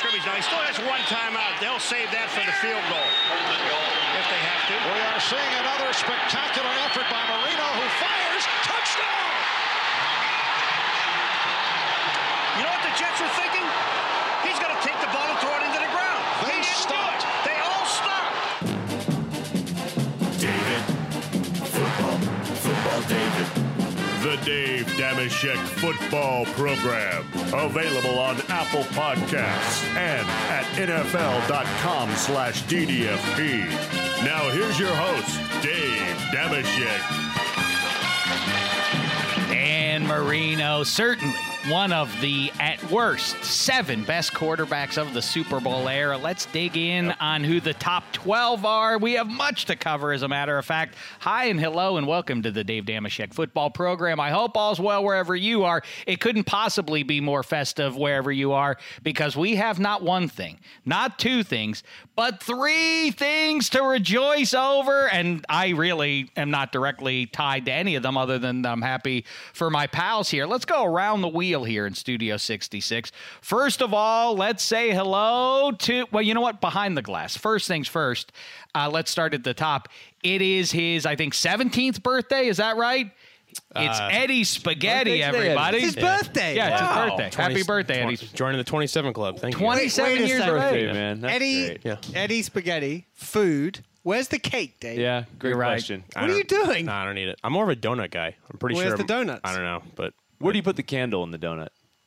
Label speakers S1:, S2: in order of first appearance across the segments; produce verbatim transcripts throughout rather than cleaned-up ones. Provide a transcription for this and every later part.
S1: scrimmage. Now, he still has one timeout. They'll save that for the field goal if they have to.
S2: We are seeing another spectacular effort by Marino, who fires. Touchdown!
S1: You know what the Jets were thinking? He's going to take the ball and throw it into the ground.
S2: They stopped.
S1: They all stopped.
S3: David. Football. Football David. The Dave Dameshek Football Program. Available on Apple Podcasts and at N F L dot com slash D D F P. Now here's your host, Dave Dameshek.
S4: Dan Marino, certainly one of the, at worst, seven best quarterbacks of the Super Bowl era. Let's dig in on who the top twelve are. We have much to cover, as a matter of fact. Hi and hello and welcome to the Dave Dameshek Football Program. I hope all's well wherever you are. It couldn't possibly be more festive wherever you are, because we have not one thing, not two things, but three things to rejoice over. And I really am not directly tied to any of them, other than I'm happy for my pals here. Let's go around the wheel here in Studio sixty-six. First of all, let's say hello to, well, you know what? Behind the glass. First things first, uh, let's start at the top. It is his, I think, seventeenth birthday. Is that right? It's uh, Eddie Spaghetti, everybody.
S5: It's his birthday.
S4: Yeah, it's
S5: wow.
S4: his birthday.
S6: twenty,
S4: Happy birthday,
S6: twenty,
S4: Eddie.
S6: Joining the twenty-seven Club. Thank
S4: twenty-seven
S5: you. Wait, wait
S4: years
S5: of
S4: age,
S7: man. That's
S5: Eddie,
S7: great.
S6: Yeah.
S5: Eddie Spaghetti, food. Where's the cake, Dave?
S7: Yeah, great
S4: You're right.
S7: question.
S5: What are you doing?
S6: No, I don't need it. I'm more of a donut guy. I'm pretty
S5: Where's
S6: sure.
S5: the
S6: I'm-
S5: donuts?
S6: I don't know, but
S7: Where do you put the candle in the donut?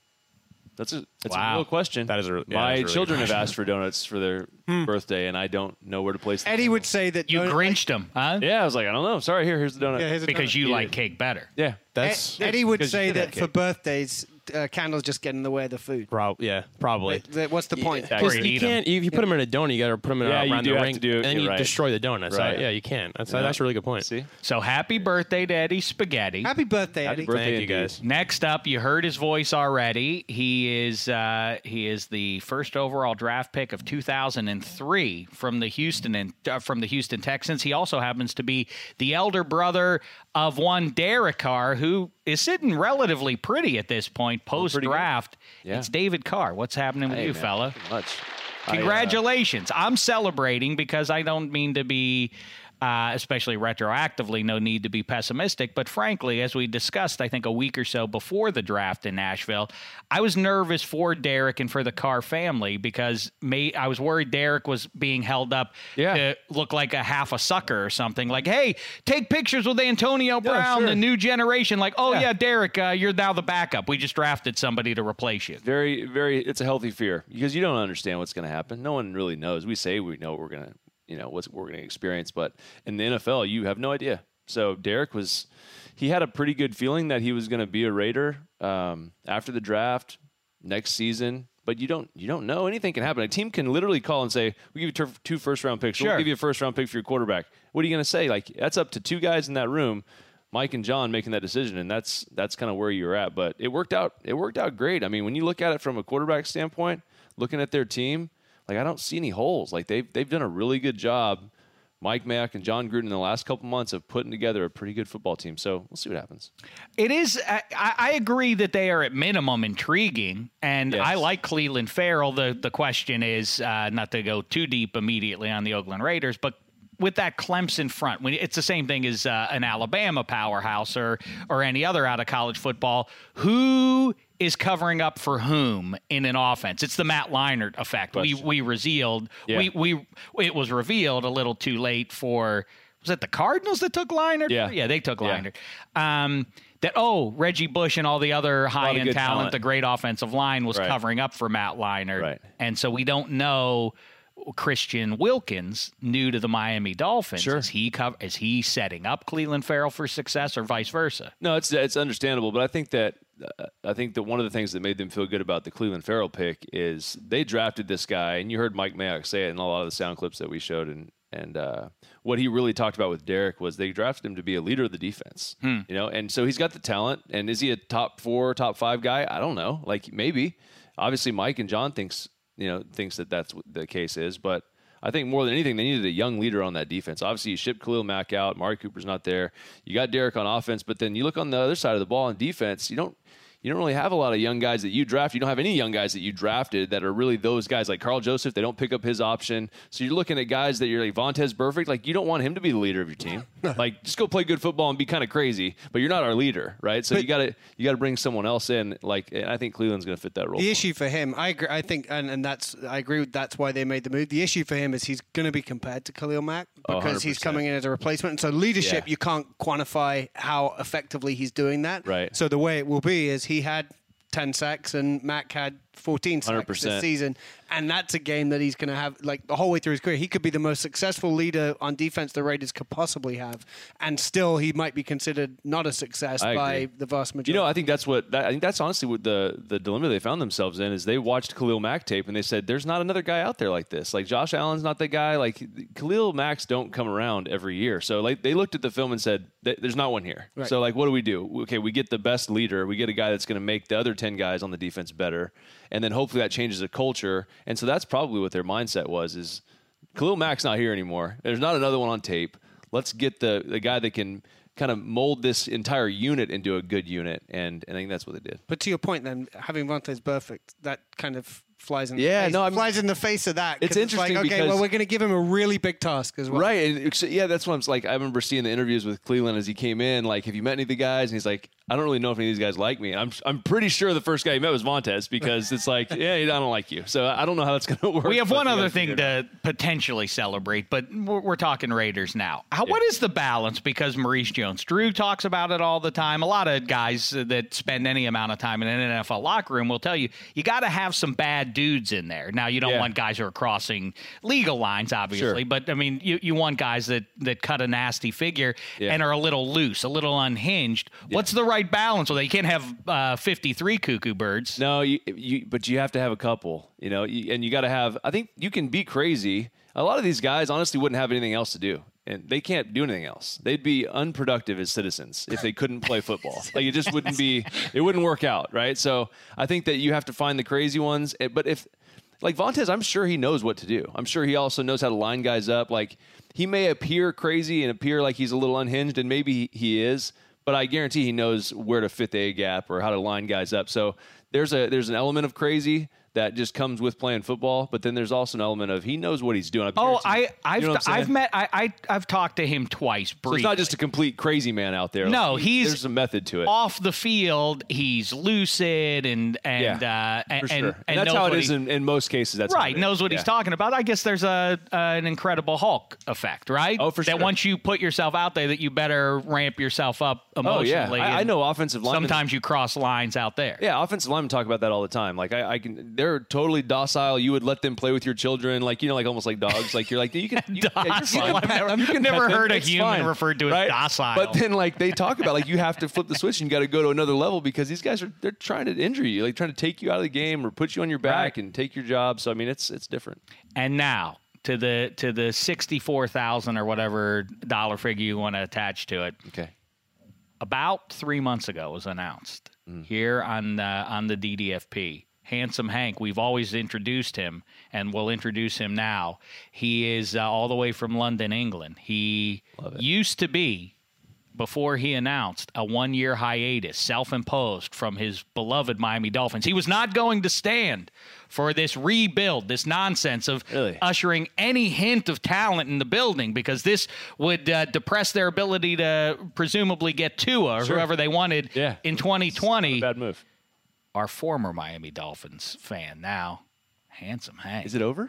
S7: That's a that's
S4: Wow.
S7: a real question.
S6: That is a- yeah,
S7: My
S6: that's a really
S7: children
S6: good
S7: have asked for donuts for their birthday, and I don't know where to place them.
S5: Eddie would say that
S4: You
S5: donut-
S4: grinched him, huh?
S7: Yeah, I was like, I don't know. Sorry, here, here's the donut.
S5: Yeah, here's a
S4: Because
S5: donut.
S4: you
S7: Yeah.
S4: like cake better.
S7: yeah.
S6: that's
S5: Ed- Eddie would
S7: because you
S5: say
S7: should
S5: that
S7: have
S5: for
S7: cake.
S5: birthdays, uh, candles just get in the way of the food.
S6: prob- yeah, probably.
S5: Th- th- What's the point?
S4: Yeah.
S6: Because
S4: Or
S6: you
S4: eat 'em.
S6: can't. If you put them in a donut, you got to put them in
S7: Yeah,
S6: a,
S7: you
S6: around
S7: do
S6: the
S7: have
S6: ring,
S7: to do it.
S6: and then
S7: You're
S6: you
S7: right.
S6: destroy the donut. So,
S7: Right.
S6: yeah, you can. That's
S7: Yeah.
S6: that's a really good point.
S7: See?
S4: So happy birthday to Eddie Spaghetti.
S5: Happy birthday,
S7: Happy
S5: Eddie.
S7: birthday.
S6: Thank you
S7: indeed.
S6: guys.
S4: Next up, you heard his voice already. He is uh, he is the first overall draft pick of two thousand three from the Houston and uh, from the Houston Texans. He also happens to be the elder brother of one Derek Carr, who is sitting relatively pretty at this point post draft.
S7: Yeah.
S4: It's David Carr. What's happening with
S7: Hey,
S4: you,
S7: man,
S4: fella?
S7: pretty much. I, uh,
S4: Congratulations. I'm celebrating because I don't mean to be, uh, especially retroactively, no need to be pessimistic. But frankly, as we discussed, I think a week or so before the draft in Nashville, I was nervous for Derek and for the Carr family because may, I was worried Derek was being held up
S7: Yeah.
S4: to look like a half a sucker or something. Like, hey, take pictures with Antonio Brown,
S7: sure.
S4: the new generation. Like, oh, yeah,
S7: Yeah.
S4: Derek, uh, you're now the backup. We just drafted somebody to replace you.
S7: Very, very. It's a healthy fear because you don't understand what's going to happen. No one really knows. We say we know what we're going to, you know, what's we're going to experience, but in the N F L, you have no idea. So Derek was, he had a pretty good feeling that he was going to be a Raider um, after the draft next season. But you don't, you don't know. Anything can happen. A team can literally call and say, "We give you tur- two first round picks.
S4: Sure.
S7: We'll give you a first round pick for your quarterback." What are you going to say? Like that's up to two guys in that room. Mike and John making that decision, and that's that's kind of where you're at. But it worked out. It worked out great. I mean, when you look at it from a quarterback standpoint, looking at their team, like I don't see any holes. Like they've they've done a really good job. Mike Mayock and John Gruden in the last couple months of putting together a pretty good football team. So we'll see what happens.
S4: It is. I, I agree that they are at minimum intriguing, and
S7: Yes.
S4: I like Cleveland Farrell. The the question is uh, not to go too deep immediately on the Oakland Raiders, but with that Clemson front, when it's the same thing as uh, an Alabama powerhouse or or any other out of college football, who is covering up for whom in an offense? It's the Matt Leinart effect. We
S7: Question.
S4: we revealed
S7: Yeah.
S4: we we it was revealed a little too late for. Was it the Cardinals that took Leinart?
S7: Yeah.
S4: yeah, they took
S7: Yeah.
S4: Leinart. Um, that oh, Reggie Bush and all the other high-end
S7: good
S4: talent,
S7: talent.
S4: the great offensive line was
S7: Right.
S4: covering up for Matt Leinart,
S7: Right.
S4: and so we don't know. Christian Wilkins, new to the Miami Dolphins,
S7: Sure.
S4: is he co- is he setting up Cleveland Farrell for success or vice versa?
S7: No, it's it's understandable, but I think that uh, I think that one of the things that made them feel good about the Cleveland Farrell pick is they drafted this guy, and you heard Mike Mayock say it in a lot of the sound clips that we showed, and and uh, what he really talked about with Derek was they drafted him to be a leader of the defense,
S4: Hmm.
S7: you know, and so he's got the talent, and is he a top four, top five guy? I don't know, like maybe. Obviously, Mike and John thinks you know thinks that that's what the case is, but. I think more than anything, they needed a young leader on that defense. Obviously, you shipped Khalil Mack out. Mari Cooper's not there. You got Derek on offense, but then you look on the other side of the ball on defense. You don't, you don't really have a lot of young guys that you draft. You don't have any young guys that you drafted that are really those guys like Carl Joseph. They don't pick up his option. So you're looking at guys that you're like Vontaze Burfict. Like you don't want him to be the leader of your team. Like just go play good football and be kind of crazy, but you're not our leader, right? So
S5: But-
S7: you got to you got to bring someone else in. Like and I think Cleveland's going to fit that role.
S5: The
S7: for him.
S5: issue for him, I agree, I think, and, and that's I agree with that's why they made the move. The issue for him is he's going to be compared to Khalil Mack
S7: Oh,
S5: because he's
S7: one hundred percent.
S5: coming in as a replacement. And so leadership,
S7: Yeah.
S5: you can't quantify how effectively he's doing that.
S7: Right.
S5: So the way it will be is he had ten sacks and Mack had fourteen sacks
S7: one hundred
S5: this
S7: percent.
S5: season, and that's a game that he's going to have like the whole way through his career. He could be the most successful leader on defense the Raiders could possibly have, and still he might be considered not a success
S7: I
S5: by
S7: agree.
S5: the vast majority.
S7: You know, I think that's what that, I think that's honestly what the the dilemma they found themselves in is they watched Khalil Mack tape and they said, "There's not another guy out there like this. Like Josh Allen's not the guy. Like Khalil Macks don't come around every year." So like they looked at the film and said, "There's not one here."
S5: Right.
S7: So like, what do we do? Okay, we get the best leader. We get a guy that's going to make the other ten guys on the defense better, and then hopefully that changes the culture. And so that's probably what their mindset was: is Khalil Mack's not here anymore. There's not another one on tape. Let's get the the guy that can kind of mold this entire unit into a good unit, and, and I think that's what they did.
S5: But to your point, then having Vontaze Burfict, that kind of flies in.
S7: Yeah,
S5: the face,
S7: no, I'm-
S5: flies in the face of that. 'cause
S7: It's interesting
S5: like, okay,
S7: because-
S5: well, we're going to give him a really big task as well.
S7: Right, and it's- yeah, that's what I'm like. I remember seeing the interviews with Cleveland as he came in. Like, have you met any of the guys? And he's like, I don't really know if any of these guys like me. And I'm I'm pretty sure the first guy he met was Vontaze because it's like, yeah, I don't like you. So I don't know how that's going to work.
S4: We have
S7: but
S4: one
S7: we
S4: other
S7: gotta
S4: thing
S7: figure it out.
S4: to potentially celebrate, but we're, we're talking Raiders now. How, What is the balance? Because Maurice Jones-Drew talks about it all the time. A lot of guys that spend any amount of time in an N F L locker room will tell you, you got to have some bad dudes in there. Now, you don't
S7: Yeah.
S4: want guys who are crossing legal lines, obviously,
S7: Sure.
S4: but, I mean, you, you want guys that, that cut a nasty figure
S7: Yeah.
S4: and are a little loose, a little unhinged. What's the right balance with that? You can't have uh, fifty-three cuckoo birds.
S7: No, you, you, but you have to have a couple, you know, you, and you got to have. I think you can be crazy. A lot of these guys honestly wouldn't have anything else to do, and they can't do anything else. They'd be unproductive as citizens if they couldn't play football. Like it just wouldn't be. It wouldn't work out, right? So I think that you have to find the crazy ones. Eh, But if like Vontaze, I'm sure he knows what to do. I'm sure he also knows how to line guys up. Like he may appear crazy and appear like he's a little unhinged, and maybe he is. But I guarantee he knows where to fit the A gap or how to line guys up. So there's a there's an element of crazy that just comes with playing football, but then there's also an element of he knows what he's doing.
S4: Oh,
S7: guarantee-
S4: I, I've,
S7: you know what I'm
S4: I've
S7: saying?
S4: met, I, I, I've talked to him twice.
S7: So
S4: Briefly.
S7: it's not just a complete crazy man out there.
S4: No,
S7: Like, he-
S4: he's
S7: there's a method to it.
S4: Off the field, he's lucid and and
S7: yeah,
S4: uh, and,
S7: for sure.
S4: and,
S7: And,
S4: and
S7: that's
S4: knows
S7: how it
S4: what
S7: is
S4: he-
S7: in, in most cases. That's how
S4: right
S7: it
S4: knows
S7: is.
S4: what
S7: Yeah.
S4: he's talking about. I guess there's a uh, an Incredible Hulk effect, right?
S7: Oh, for
S4: That
S7: sure.
S4: once you put yourself out there, that you better ramp yourself up
S7: Oh
S4: emotionally.
S7: yeah, I, I
S4: and
S7: know offensive linemen.
S4: Sometimes you cross lines out there.
S7: Yeah, offensive linemen talk about that all the time. Like I, I can, they're totally docile. You would let them play with your children, like you know, like almost like dogs. Like you're like you can, you, yeah, you're
S4: Docile.
S7: fine.
S4: I've never-
S7: You can
S4: never
S7: pet them.
S4: heard a
S7: It's
S4: human
S7: fine,
S4: referred to as
S7: right?
S4: docile.
S7: But then like they talk about like you have to flip the switch and you got to go to another level because these guys are they're trying to injure you, like trying to take you out of the game or put you on your back
S4: Right.
S7: and take your job. So I mean, it's it's different.
S4: And now to the to the sixty-four thousand or whatever dollar figure you want to attach to it.
S7: Okay.
S4: About three months ago was announced here on uh, on the D D F P. Handsome Hank, we've always introduced him, and we'll introduce him now. He is uh, all the way from London, England. He used to be, before he announced, a one-year hiatus, self-imposed from his beloved Miami Dolphins. He was not going to stand for this rebuild, this nonsense of
S7: Really?
S4: ushering any hint of talent in the building, because this would uh, depress their ability to presumably get Tua or
S7: Sure.
S4: whoever they wanted
S7: Yeah.
S4: in twenty twenty.
S7: Bad move.
S4: Our former Miami Dolphins fan now, Handsome Hank.
S7: Is it over?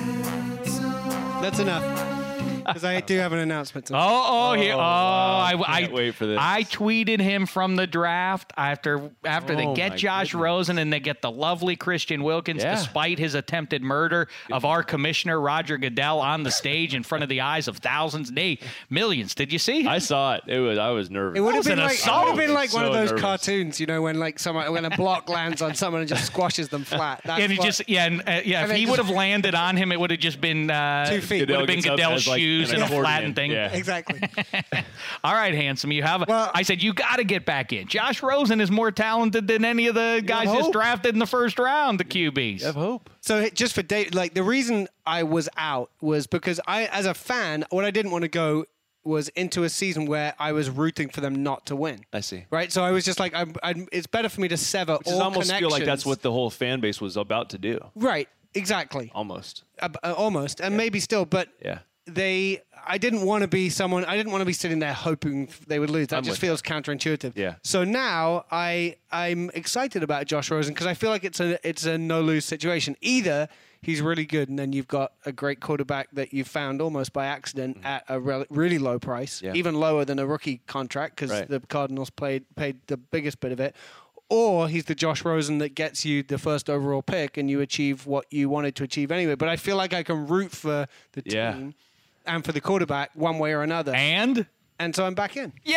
S5: That's enough. Because I do have an announcement. To
S4: Oh, oh, here. Oh, I,
S7: Can't
S4: I
S7: wait for this.
S4: I tweeted him from the draft after after they
S7: Oh,
S4: get
S7: my
S4: Josh
S7: goodness.
S4: Rosen and they get the lovely Christian Wilkins,
S7: Yeah.
S4: despite his attempted murder of our commissioner Roger Goodell on the stage in front of the eyes of thousands, nay, millions. Did you see?
S7: I saw it. It was. I was nervous.
S5: It would have
S4: was
S5: been
S4: an
S5: like, it
S4: assault.
S5: would have been like one of
S7: So
S5: those
S7: nervous.
S5: cartoons, you know, when like someone when a block lands on someone and just squashes them flat. That's
S4: and he
S5: what-
S4: just yeah and, uh, yeah. If
S5: And
S4: he
S5: they
S4: would
S5: just-
S4: have landed on him, it would have just been uh,
S5: Two feet.
S4: Would have been
S7: Goodell gets up
S4: Goodell's
S7: as, like,
S4: shoes
S7: an
S4: and a
S7: accordion.
S4: flattened thing.
S7: Yeah.
S5: exactly.
S4: All right, Handsome, you have. A,
S5: Well-
S4: I said you got to get back in. Josh Rosen is more talented than any of the guys just
S7: hope.
S4: drafted in the first round. The Q Bs.
S7: have hope.
S5: So just for Dave, like the reason I was out was because I, as a fan, what I didn't want to go was into a season where I was rooting for them not to win.
S7: I see.
S5: Right, so I was just like, I'm, I'm, it's better for me to sever
S7: Which is
S5: all
S7: almost feel like that's
S5: connections.
S7: what the whole fan base was about to do.
S5: Right, exactly.
S7: Almost.
S5: Uh, uh, almost, and maybe still, but
S7: Yeah.
S5: they. I didn't want to be someone. I didn't want to be sitting there hoping they would lose. That
S7: I'm
S5: just
S7: with
S5: feels counterintuitive.
S7: Yeah.
S5: So now I I'm excited about Josh Rosen because I feel like it's a it's a no lose situation. Either he's really good, and then you've got a great quarterback that you found almost by accident
S7: Mm-hmm.
S5: at a re- really low price,
S7: Yeah.
S5: even lower than a rookie contract because
S7: Right.
S5: the Cardinals played paid the biggest bit of it. Or he's the Josh Rosen that gets you the first overall pick and you achieve what you wanted to achieve anyway. But I feel like I can root for the team
S7: Yeah.
S5: and for the quarterback one way or another.
S4: And
S5: And so I'm back in.
S4: yay!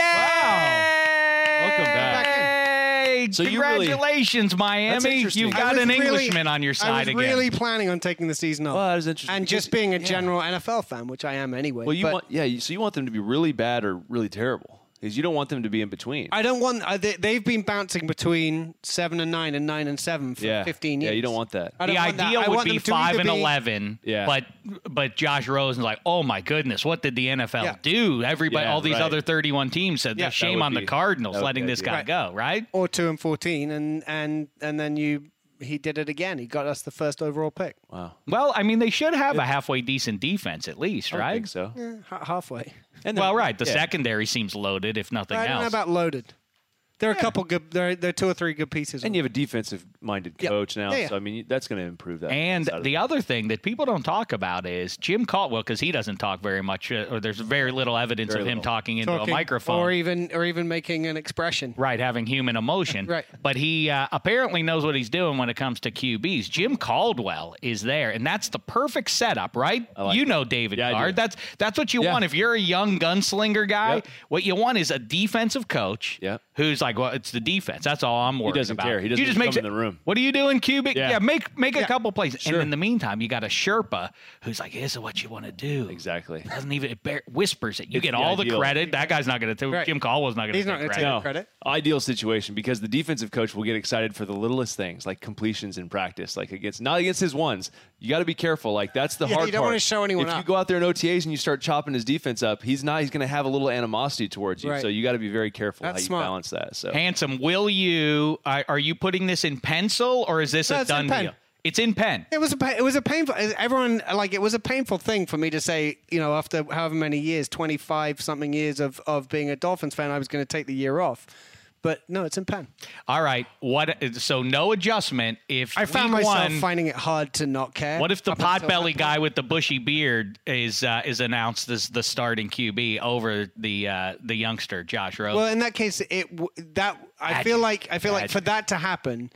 S7: Welcome back.
S4: Yay!
S7: So you really-
S4: Congratulations, Miami!
S7: interesting.
S4: You've
S7: I
S4: got
S5: was
S4: an
S5: really-
S4: Englishman on your
S5: I
S4: side
S5: was
S4: again.
S5: really planning on taking the season off.
S7: Well, that was interesting.
S5: And
S7: because-
S5: just being a
S7: yeah.
S5: general N F L fan, which I am anyway.
S7: Well, you
S5: but
S7: want yeah. you- So you want them to be really bad or really terrible because you don't want them to be in between.
S5: I don't want. Uh, they, they've been bouncing between seven and nine and nine and seven for
S7: yeah.
S5: fifteen years.
S7: Yeah, you don't want that.
S5: I
S4: The
S5: don't want that.
S4: ideal
S5: I
S4: would
S5: want
S4: be
S5: them to
S4: five
S5: either
S4: and
S5: be-
S4: eleven.
S7: Yeah.
S4: But but Josh Rosen's like, oh my goodness, what did the N F L
S5: Yeah.
S4: do? Everybody,
S7: Yeah,
S4: all these
S7: right.
S4: other thirty-one teams said,
S5: Yeah.
S4: "There's shame
S7: would
S4: on the
S7: be-
S4: Cardinals
S7: that would
S4: letting
S7: be
S4: this
S7: ideal.
S4: guy go." Right?
S5: or two and fourteen, and and and then you he did it again. He got us the first overall pick.
S7: Wow.
S4: Well, I mean, they should have a halfway decent defense at least,
S7: I don't
S4: right?
S7: think so.
S5: Eh, ha- halfway.
S7: And
S4: Well,
S7: then-
S4: right. The
S7: yeah.
S4: secondary seems loaded, if nothing
S5: I don't know
S4: else.
S5: about loaded. There are a couple good. There, are- there are two or three good pieces.
S7: And you have a defensive-minded
S5: Yeah.
S7: coach now,
S5: Yeah, yeah.
S7: so I mean that's going to improve that.
S4: And
S7: side of
S4: the other thing that people don't talk about is Jim Caldwell, because he doesn't talk very much, uh, or there's very little evidence
S7: Very
S4: of him
S7: little.
S4: talking into
S5: Talking,
S4: a microphone.
S5: or even or even making an expression.
S4: Right, having human emotion.
S5: Right.
S4: But he uh, apparently knows what he's doing when it comes to Q Bs. Jim Caldwell is there, and that's the perfect setup, right?
S7: like
S4: you
S7: it.
S4: know David
S7: Yeah, I do.
S4: Card. That's that's what you
S7: Yeah.
S4: want. If you're a young gunslinger guy,
S7: Yep.
S4: what you want is a defensive coach
S7: Yep.
S4: who's like, well, it's the defense. That's all I'm worried
S7: doesn't
S4: about.
S7: care. He doesn't
S4: you just
S7: come
S4: make
S7: in the room.
S4: What are you doing, Q B? Yeah,
S7: Yeah.
S4: make make a
S5: Yeah.
S4: couple plays.
S7: Sure.
S4: And in the meantime, you got a Sherpa who's like, this is what you want to do.
S7: Exactly.
S4: Doesn't even it bar- whispers it. You
S7: It's
S4: get
S7: the
S4: all the
S7: ideal.
S4: credit. That guy's not going to.
S5: Right.
S4: Jim Caldwell's not going to.
S5: He's not
S4: take
S5: gonna
S4: credit.
S5: take credit.
S7: Ideal situation because the defensive coach will get excited for the littlest things like completions in practice, like against not against his ones. You got to be careful. Like that's the
S5: Yeah,
S7: hard
S5: you don't
S7: part.
S5: wanna show anyone
S7: if you
S5: up.
S7: go out there in O T As and you start chopping his defense up, he's not. He's going to have a little animosity towards you.
S5: Right.
S7: So you got to be very careful
S5: That's
S7: how you
S5: smart.
S7: balance that. So
S4: Handsome, will you? Are, are you putting this in pencil or is this
S5: No,
S4: a
S5: it's in
S4: done
S5: pen.
S4: deal? It's in pen.
S5: It was a pa- it was a painful. Everyone like it was a painful thing for me to say. You know, after however many years, twenty five something years of of being a Dolphins fan, I was going to take the year off. But no, it's in pen.
S4: All right. What? So no adjustment. If
S5: I found
S4: week
S5: myself
S4: one,
S5: finding it hard to not care.
S4: What if the
S5: up until
S4: potbelly
S5: that
S4: guy
S5: point.
S4: with the bushy beard is uh, is announced as the starting Q B over the uh, the youngster Josh Rosen?
S5: Well, in that case, it w- that I
S4: Magic.
S5: feel like I feel like for
S4: Magic.
S5: that to happen,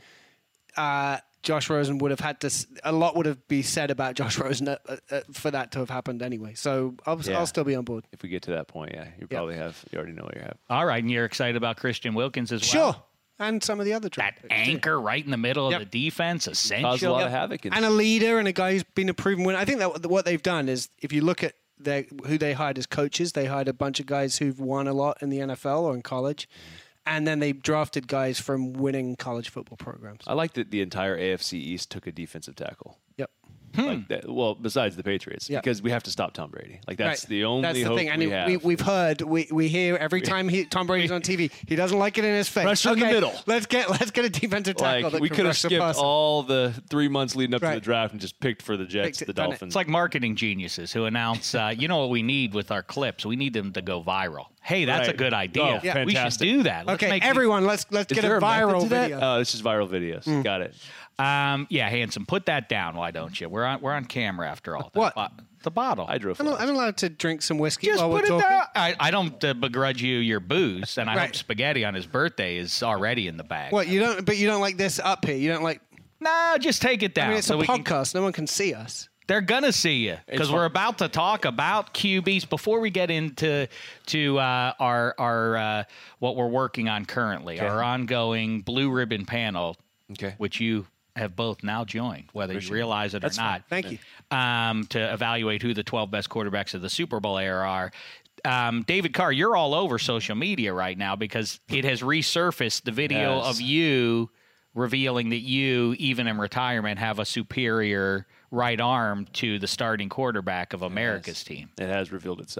S5: uh, Josh Rosen would have had to. s- A lot would have be said about Josh Rosen uh, uh, for that to have happened anyway. So I'll,
S7: Yeah.
S5: I'll still be on board.
S7: if we get to that point, yeah, you probably have. You already know what you have.
S4: All right, and you're excited about Christian Wilkins as well.
S5: Sure, and some of the other draft
S4: That
S5: picks, too.
S4: anchor right in the middle of
S5: Yep.
S4: the defense, essential.
S7: Cause a lot of havoc. In
S5: and a leader and a guy who's been a proven winner. I think that what they've done is, if you look at their, who they hired as coaches, they hired a bunch of guys who've won a lot in the N F L or in college, and then they drafted guys from winning college football programs.
S7: I like that the entire A F C East took a defensive tackle.
S5: Yep.
S7: Like that, well, besides the Patriots,
S5: Yeah.
S7: because we have to stop Tom Brady. Like that's
S5: Right.
S7: the only
S5: That's the
S7: hope
S5: thing. And
S7: we
S5: it-
S7: have.
S5: we, we've heard, we, we hear every time he, Tom Brady's on T V, he doesn't like it in his face.
S7: Pressure in the
S5: Okay,
S7: middle.
S5: Let's get let's get a defensive tackle.
S7: like
S5: that
S7: we
S5: can
S7: could have
S5: rush the
S7: skipped
S5: passer.
S7: all the three months leading up to
S5: Right.
S7: the draft and just picked for the Jets,
S5: Picked it,
S7: the
S5: done it.
S7: Dolphins.
S4: It's like marketing geniuses who announce, uh, you know what we need with our clips? We need them to go viral. Hey, that's a
S7: Right.
S4: good idea.
S7: Oh,
S4: We should
S7: fantastic.
S4: do that. Let's
S5: Okay,
S4: make
S5: everyone, let's let's
S7: Is
S5: get a
S7: there a method
S5: viral
S7: to that?
S5: video.
S7: Oh, this is viral videos. Got it.
S4: Um, yeah, Handsome, put that down. Why don't you? We're on we're on camera after all.
S5: What?
S4: The, bo- the bottle.
S7: Hydro
S5: I'm, I'm allowed to drink some whiskey
S4: Just
S5: while
S4: put
S5: we're
S4: it
S5: talking.
S4: down. I, I don't uh, begrudge you your booze, and I hope
S5: Right.
S4: spaghetti on his birthday is already in the bag.
S5: What you don't? But you don't like this up here. You don't like.
S4: No, just take it down.
S5: I mean, it's
S4: so
S5: a
S4: we can-
S5: podcast. No one can see us.
S4: They're gonna see you because
S7: fine.
S4: we're about to talk about Q Bs. Before we get into to uh, our our uh, what we're working on currently, our ongoing blue ribbon panel,
S7: Okay.
S4: which you have both now joined, whether you realize it
S7: That's
S4: or not.
S5: Thank you.
S4: Um, to evaluate who the twelve best quarterbacks of the Super Bowl era are. Um, David Carr, you're all over social media right now because it has resurfaced the video
S7: Yes.
S4: of you revealing that you, even in retirement, have a superior right arm to the starting quarterback of America's team.
S7: It has revealed itself.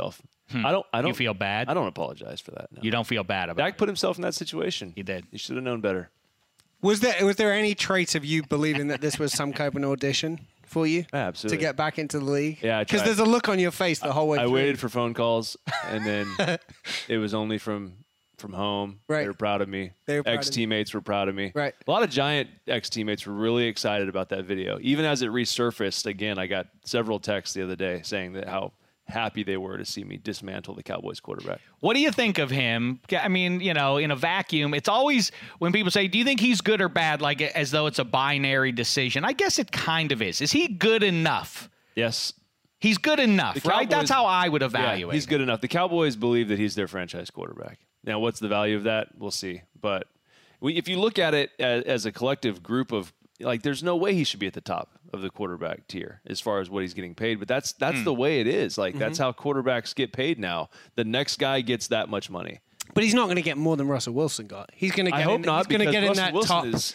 S7: I don't. I don't
S4: You feel bad?
S7: I don't apologize for that. No.
S4: You don't feel bad about
S7: Dak
S4: it.
S7: put himself in that situation.
S4: He did.
S7: He should have known better.
S5: Was there was there any trace of you believing that this was some kind of an audition for you?
S7: Absolutely.
S5: To get back into the league?
S7: Yeah, I
S5: Because
S7: tried.
S5: there's a look on your face the whole way
S7: I
S5: through.
S7: waited for phone calls, and then it was only from from home.
S5: Right.
S7: They were proud of me.
S5: They were proud of you.
S7: Ex-teammates were proud of me.
S5: Right.
S7: A lot of Giant ex-teammates were really excited about that video. Even as it resurfaced, again, I got several texts the other day saying that how happy they were to see me dismantle the Cowboys quarterback.
S4: What do you think of him? I mean, you know, in a vacuum, it's always when people say, do you think he's good or bad, like as though it's a binary decision? I guess it kind of is. Is he good enough?
S7: Yes.
S4: He's good enough,
S7: The
S4: right? That's
S7: Cowboys-
S4: how I would
S7: Yeah,
S4: evaluate
S7: he's
S4: it.
S7: good enough. The Cowboys believe that he's their franchise quarterback. Now, what's the value of that? We'll see. But we, if you look at it as, as a collective group of, like, there's no way he should be at the top of the quarterback tier as far as what he's getting paid. But that's that's
S4: Hmm.
S7: the way it is. Like, that's
S4: Mm-hmm.
S7: how quarterbacks get paid now. The next guy gets that much money.
S5: But he's not going to get more than Russell Wilson got. He's going to get
S7: I hope
S5: in,
S7: not
S5: he's going to
S7: because
S5: get in
S7: Russell
S5: that
S7: Wilson
S5: top.
S7: is.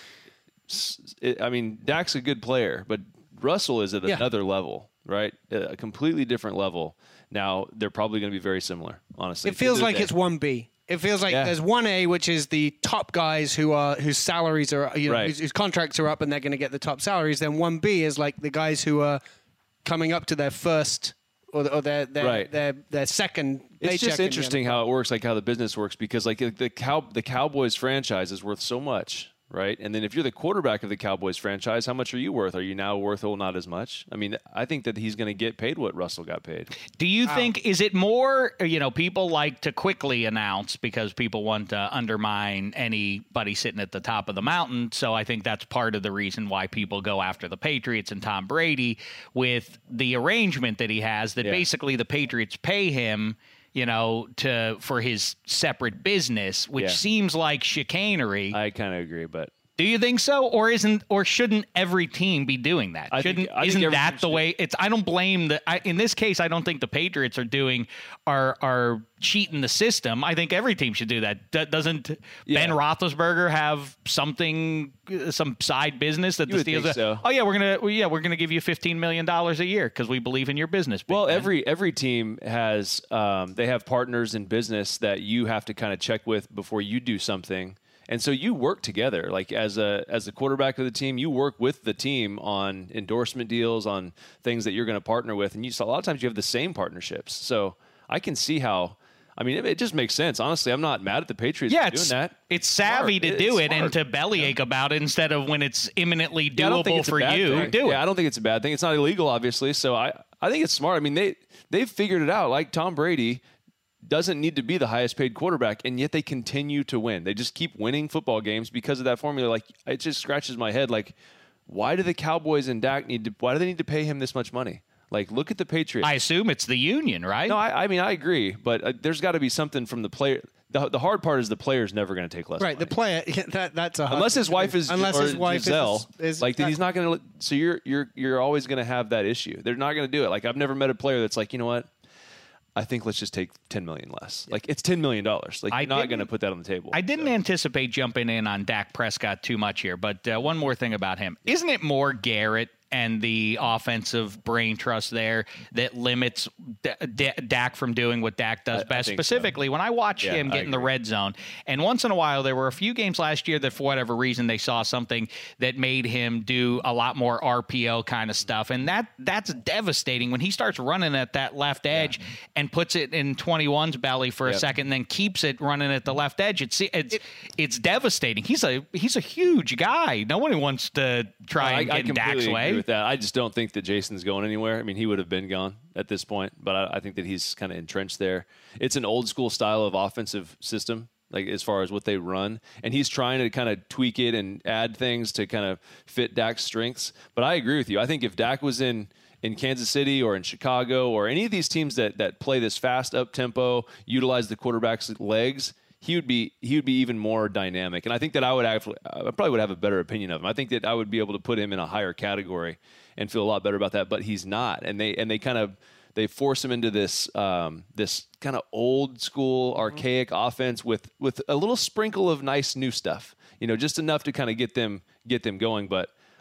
S7: s- it- I mean, Dak's a good player, but Russell is at
S5: Yeah.
S7: another level, right? A completely different level. Now they're probably going to be very similar. Honestly,
S5: It feels
S7: To the
S5: like
S7: day.
S5: it's one B. It feels like
S7: Yeah.
S5: there's one A, which is the top guys who are whose salaries are you know
S7: Right.
S5: whose, whose contracts are up and they're going to get the top salaries. Then one B is like the guys who are coming up to their first or, or their their,
S7: Right.
S5: their their second.
S7: It's
S5: paycheck
S7: just
S5: in the
S7: interesting
S5: N F L.
S7: how it works, like how the business works, because like the cow the Cowboys franchise is worth so much, right? And then if you're the quarterback of the Cowboys franchise, how much are you worth? Are you now worth oh not as much? I mean, I think that he's going to get paid what Russell got paid.
S4: Do you think, is it more, you know, people like to quickly announce because people want to undermine anybody sitting at the top of the mountain. So I think that's part of the reason why people go after the Patriots and Tom Brady with the arrangement that he has that
S7: Yeah.
S4: basically the Patriots pay him, you know, to for his separate business, which
S7: Yeah.
S4: seems like chicanery.
S7: I kind of agree, but
S4: Do you think so, or isn't, or shouldn't every team be doing that?
S7: I think-
S4: Shouldn't
S7: I think
S4: isn't
S7: every
S4: that
S7: team
S4: the
S7: should.
S4: way? It's. I don't blame the. I, in this case, I don't think the Patriots are doing are are cheating the system. I think every team should do that. D- doesn't Ben
S7: Yeah.
S4: Roethlisberger have something, uh, some side business that
S7: You
S4: the
S7: would
S4: Steelers?
S7: think so.
S4: Oh yeah, we're gonna. well, yeah, we're gonna give you fifteen million dollars a year because we believe in your business. big
S7: well,
S4: man.
S7: every every team has um, they have partners in business that you have to kind of check with before you do something. And so you work together, like as a as the quarterback of the team, you work with the team on endorsement deals, on things that you're going to partner with, and you so a lot of times you have the same partnerships. So I can see how. I mean, it, it just makes sense. Honestly, I'm not mad at the Patriots
S4: yeah,
S7: for doing
S4: it's
S7: that.
S4: it's savvy
S7: Smart.
S4: to
S7: It's
S4: do it and
S7: smart.
S4: to bellyache about it instead of when it's imminently
S7: Yeah, I don't think
S4: doable
S7: it's a
S4: for
S7: bad
S4: you.
S7: thing.
S4: Do
S7: yeah,
S4: it.
S7: I don't think it's a bad thing. It's not illegal, obviously. So I, I think it's smart. I mean, they they've figured it out. Like Tom Brady doesn't need to be the highest paid quarterback, and yet they continue to win. They just keep winning football games because of that formula. Like, it just scratches my head. Like, why do the Cowboys and Dak need to? Why do they need to pay him this much money? Like, look at the Patriots.
S4: I assume it's the union, right?
S7: no, I, I mean, I agree, but uh, there's got to be something from the player. The, the hard part is the player's never going to take less.
S5: Right, the
S7: money.
S5: player. Yeah, that that's a hard
S7: Unless his
S5: thing to
S7: wife
S5: do.
S7: is
S5: unless
S7: or
S5: his wife
S7: Giselle,
S5: is, is
S7: like then he's not going to. So you're you're you're always going to have that issue. They're not going to do it. Like I've never met a player that's like, you know what, I think let's just take ten million less. Like it's ten million dollars. Like
S4: I
S7: you're not
S4: didn't-
S7: going to put that on the table.
S4: I didn't
S7: So.
S4: anticipate jumping in on Dak Prescott too much here, but uh, one more thing about him. Isn't it more Garrett and the offensive brain trust there that limits D- D- Dak from doing what Dak does
S7: I- I
S4: best?
S7: think so.
S4: Specifically, when I watch
S7: Yeah,
S4: him
S7: I
S4: get in the
S7: agree.
S4: red zone, and once in a while there were a few games last year that for whatever reason they saw something that made him do a lot more R P O kind of stuff, and that that's devastating when he starts running at that left edge and puts it in twenty-one's belly for a
S7: Yep.
S4: second, and then keeps it running at the left edge. It's it's it's devastating. He's a he's a huge guy. No one wants to try
S7: I,
S4: and
S7: I
S4: get in Dak's
S7: completely
S4: way.
S7: agree with that. I just don't think that Jason's going anywhere. I mean, he would have been gone at this point, but I, I think that he's kind of entrenched there. It's an old school style of offensive system, like as far as what they run, and he's trying to kind of tweak it and add things to kind of fit Dak's strengths. But I agree with you. I think if Dak was in in Kansas City or in Chicago or any of these teams that that play this fast up tempo, utilize the quarterback's legs, he would be he would be even more dynamic. And I think that I would actually I probably would have a better opinion of him. I think that I would be able to put him in a higher category and feel a lot better about that. But he's not, and they and they kind of they force him into this um, this kind of old school archaic offense with with a little sprinkle of nice new stuff. You know, just enough to kind of get them get them going. But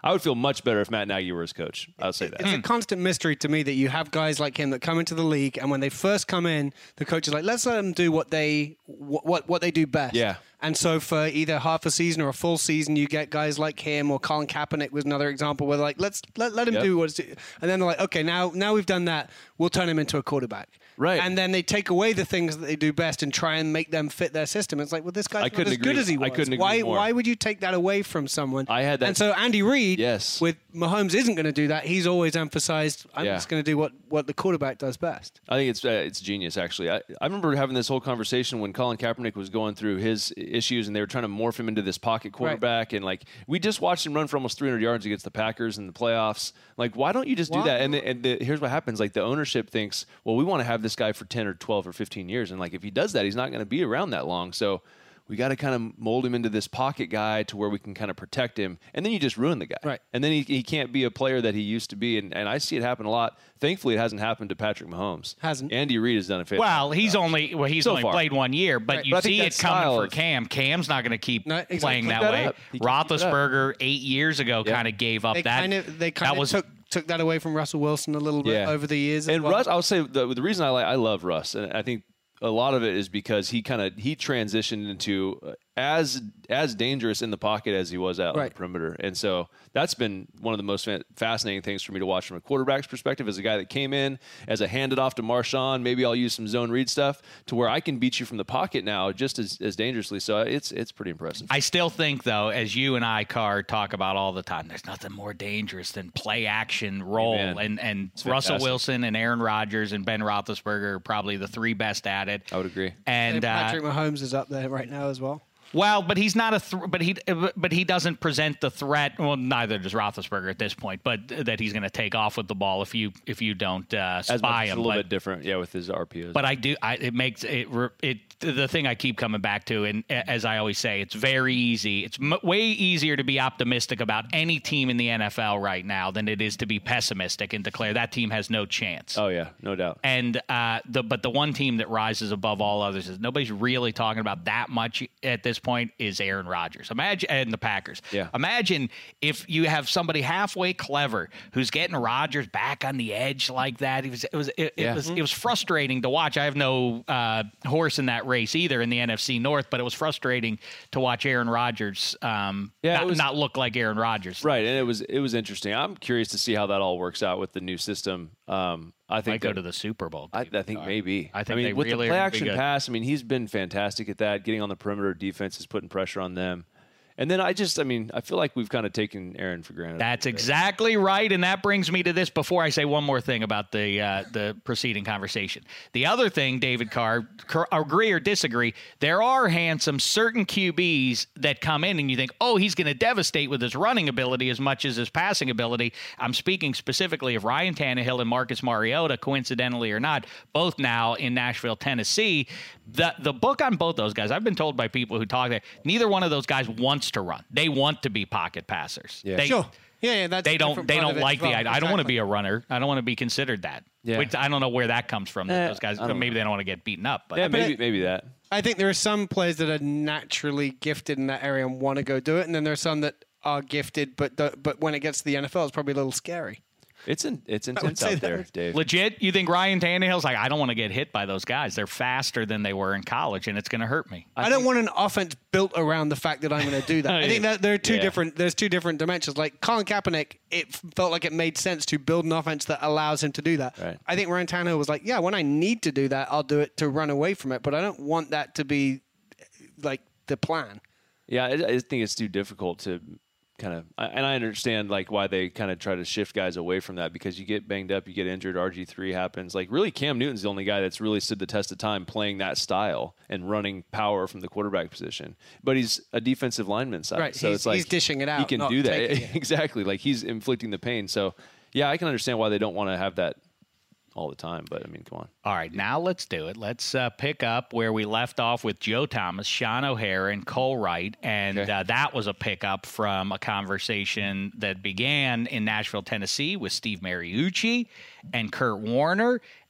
S7: I would feel much better if Matt Nagy were his coach. I'll say that.
S5: It's a constant mystery to me that you have guys like him that come into the league, and when they first come in, the coach is like, let's let them do what they what what, what they do best.
S7: Yeah.
S5: And so for either half a season or a full season, you get guys like him, or Colin Kaepernick was another example where they're like, let's let, let him
S7: Yep.
S5: do what's do. And then they're like, okay, now now we've done that, we'll turn him into a quarterback.
S7: Right.
S5: And then they take away the things that they do best and try and make them fit their system. It's like, well, this guy's
S7: I
S5: not
S7: couldn't
S5: as good
S7: agree-
S5: as he was.
S7: I couldn't agree
S5: why
S7: more.
S5: why would you take that away from someone?
S7: I had that-
S5: And so Andy Reid,
S7: Yes.
S5: with Mahomes isn't going to do that. He's always emphasized, I'm
S7: Yeah.
S5: just going to do what, what the quarterback does best.
S7: I think it's uh, it's genius, actually. I, I remember having this whole conversation when Colin Kaepernick was going through his issues, and they were trying to morph him into this pocket quarterback. And like we just watched him run for almost three hundred yards against the Packers in the playoffs. Like, why don't you just do
S5: Why?
S7: that? And, the, and the, here's what happens: like the ownership thinks, well, we want to have this guy for ten or twelve or fifteen years, and like if he does that, he's not going to be around that long. So we got to kind of mold him into this pocket guy to where we can kind of protect him, and then you just ruin the guy.
S5: Right.
S7: And then he, he can't be a player that he used to be, and, and I see it happen a lot. Thankfully, it hasn't happened to Patrick Mahomes.
S5: Hasn't.
S7: Andy Reid has done a fantastic
S4: Well, he's
S7: job.
S4: only well, he's
S7: So
S4: only
S7: far.
S4: played one year, but
S5: Right.
S4: you
S7: But I think
S4: see
S7: that
S4: it coming
S7: style
S4: for
S7: of-
S4: Cam. Cam's not going to keep
S5: No, exactly.
S4: playing
S5: Keep
S4: that,
S7: that
S4: way.
S7: up. He can keep it up.
S4: Roethlisberger eight years ago
S7: Yeah.
S4: kind of gave up
S5: They
S4: that.
S5: kind of they
S4: that
S5: kind of
S4: was
S5: took took that away from Russell Wilson a little bit
S7: Yeah.
S5: over the years. as
S7: And
S5: well.
S7: Russ, I would say the, the reason I like I love Russ, and I think a lot of it is because he kind of he transitioned into uh, as as dangerous in the pocket as he was out on
S5: Right.
S7: the perimeter, and so that's been one of the most fa- fascinating things for me to watch from a quarterback's perspective. As a guy that came in as a handed off to Marshawn, maybe I'll use some zone read stuff to where I can beat you from the pocket now just as, as dangerously. So it's it's pretty impressive.
S4: I still think, though, as you and I, Carr, talk about all the time, there's nothing more dangerous than play action roll.
S7: Amen.
S4: And, and Russell
S7: fantastic.
S4: Wilson and Aaron Rodgers and Ben Roethlisberger are probably the three best at it.
S7: I would agree.
S4: And
S5: And
S4: uh,
S5: Patrick Mahomes is up there right now as well.
S4: well, but he's not a, th- but he, but he doesn't present the threat. Well, neither does Roethlisberger at this point. But that he's going to take off with the ball if you if you don't uh,
S7: As much,
S4: spy
S7: it's
S4: him.
S7: a little
S4: But-
S7: bit different, yeah, with his R P Os.
S4: But I do. I, it makes it. It the thing I keep coming back to, and as I always say, it's very easy. It's m- way easier to be optimistic about any team in the N F L right now than it is to be pessimistic and declare that team has no chance.
S7: oh yeah, no doubt.
S4: And uh, the but the one team that rises above all others is nobody's really talking about that much at this point is Aaron Rodgers. Imagine and the Packers.
S7: Yeah.
S4: Imagine if you have somebody halfway clever who's getting Rodgers back on the edge like that. It was it was it,
S7: Yeah.
S4: it was it was frustrating to watch. I have no uh, horse in that race either in the N F C North, but it was frustrating to watch Aaron Rodgers um,
S7: Yeah, it
S4: not,
S7: was-
S4: not look like Aaron Rodgers.
S7: Right, and it was it was interesting. I'm curious to see how that all works out with the new system. Um, I think
S4: Might go
S7: that-
S4: to the Super Bowl.
S7: I,
S4: David
S7: I think
S4: Carr.
S7: maybe.
S4: I think
S7: mean,
S4: they
S7: with
S4: really
S7: the play
S4: are gonna be
S7: action
S4: good.
S7: pass. I mean, he's been fantastic at that. Getting on the perimeter, defense is putting pressure on them. And then I just, I mean, I feel like we've kind of taken Aaron for granted.
S4: That's exactly right, and that brings me to this. Before I say one more thing about the uh, the preceding conversation, the other thing, David Carr, Carr, agree or disagree, there are handsome certain Q Bs that come in, and you think, oh, he's going to devastate with his running ability as much as his passing ability. I'm speaking specifically of Ryan Tannehill and Marcus Mariota, coincidentally or not, both now in Nashville, Tennessee. The the book on both those guys, I've been told by people who talk there, neither one of those guys wants to run. They want to be pocket passers.
S7: Yeah.
S4: They,
S5: Sure. Yeah, yeah, that's
S4: they
S5: a
S4: don't
S5: different
S4: they
S5: part
S4: don't
S5: of it
S4: like
S5: as well.
S4: the idea. I don't want to
S5: Exactly.
S4: be a runner. I don't want to be considered that.
S7: Yeah.
S4: Which I don't know where that comes from. that
S7: Eh,
S4: those guys
S7: I don't
S4: maybe
S7: know.
S4: they don't want to get beaten up. But
S7: yeah, maybe maybe that.
S5: I think there are some players that are naturally gifted in that area and want to go do it, and then there are some that are gifted, but don't- but when it gets to the N F L, it's probably a little scary.
S7: It's in, it's intense
S5: say
S7: out
S5: that
S7: there,
S5: was-
S7: Dave.
S4: legit, you think Ryan Tannehill's like, I don't want to get hit by those guys. They're faster than they were in college, and it's going to hurt me.
S5: I, don't want an offense built around the fact that I'm going to do that. I think that there are two
S7: Yeah.
S5: different. There's two different dimensions. Like Colin Kaepernick, it f- felt like it made sense to build an offense that allows him to do that.
S7: Right.
S5: I think Ryan Tannehill was like, yeah, when I need to do that, I'll do it to run away from it, but I don't want that to be like the plan.
S7: Yeah, I, I think it's too difficult to kind of, and I understand like why they kind of try to shift guys away from that because you get banged up, you get injured, R G three happens. Like really, Cam Newton's the only guy that's really stood the test of time playing that style and running power from the quarterback position. But he's a defensive lineman side,
S5: Right,
S7: so
S5: he's-
S7: it's like
S5: he's dishing it
S7: He
S5: out,
S7: can
S5: not
S7: do that
S5: taking it.
S7: exactly. Like he's inflicting the pain. So yeah, I can understand why they don't want to have that all the time. But I mean, come on.
S4: All right, now let's do it. Let's uh, pick up where we left off with Joe Thomas, Sean O'Hara, and Cole Wright. And
S7: Okay.
S4: uh, that was a pickup from a conversation that began in Nashville, Tennessee with Steve Mariucci and Kurt Warner.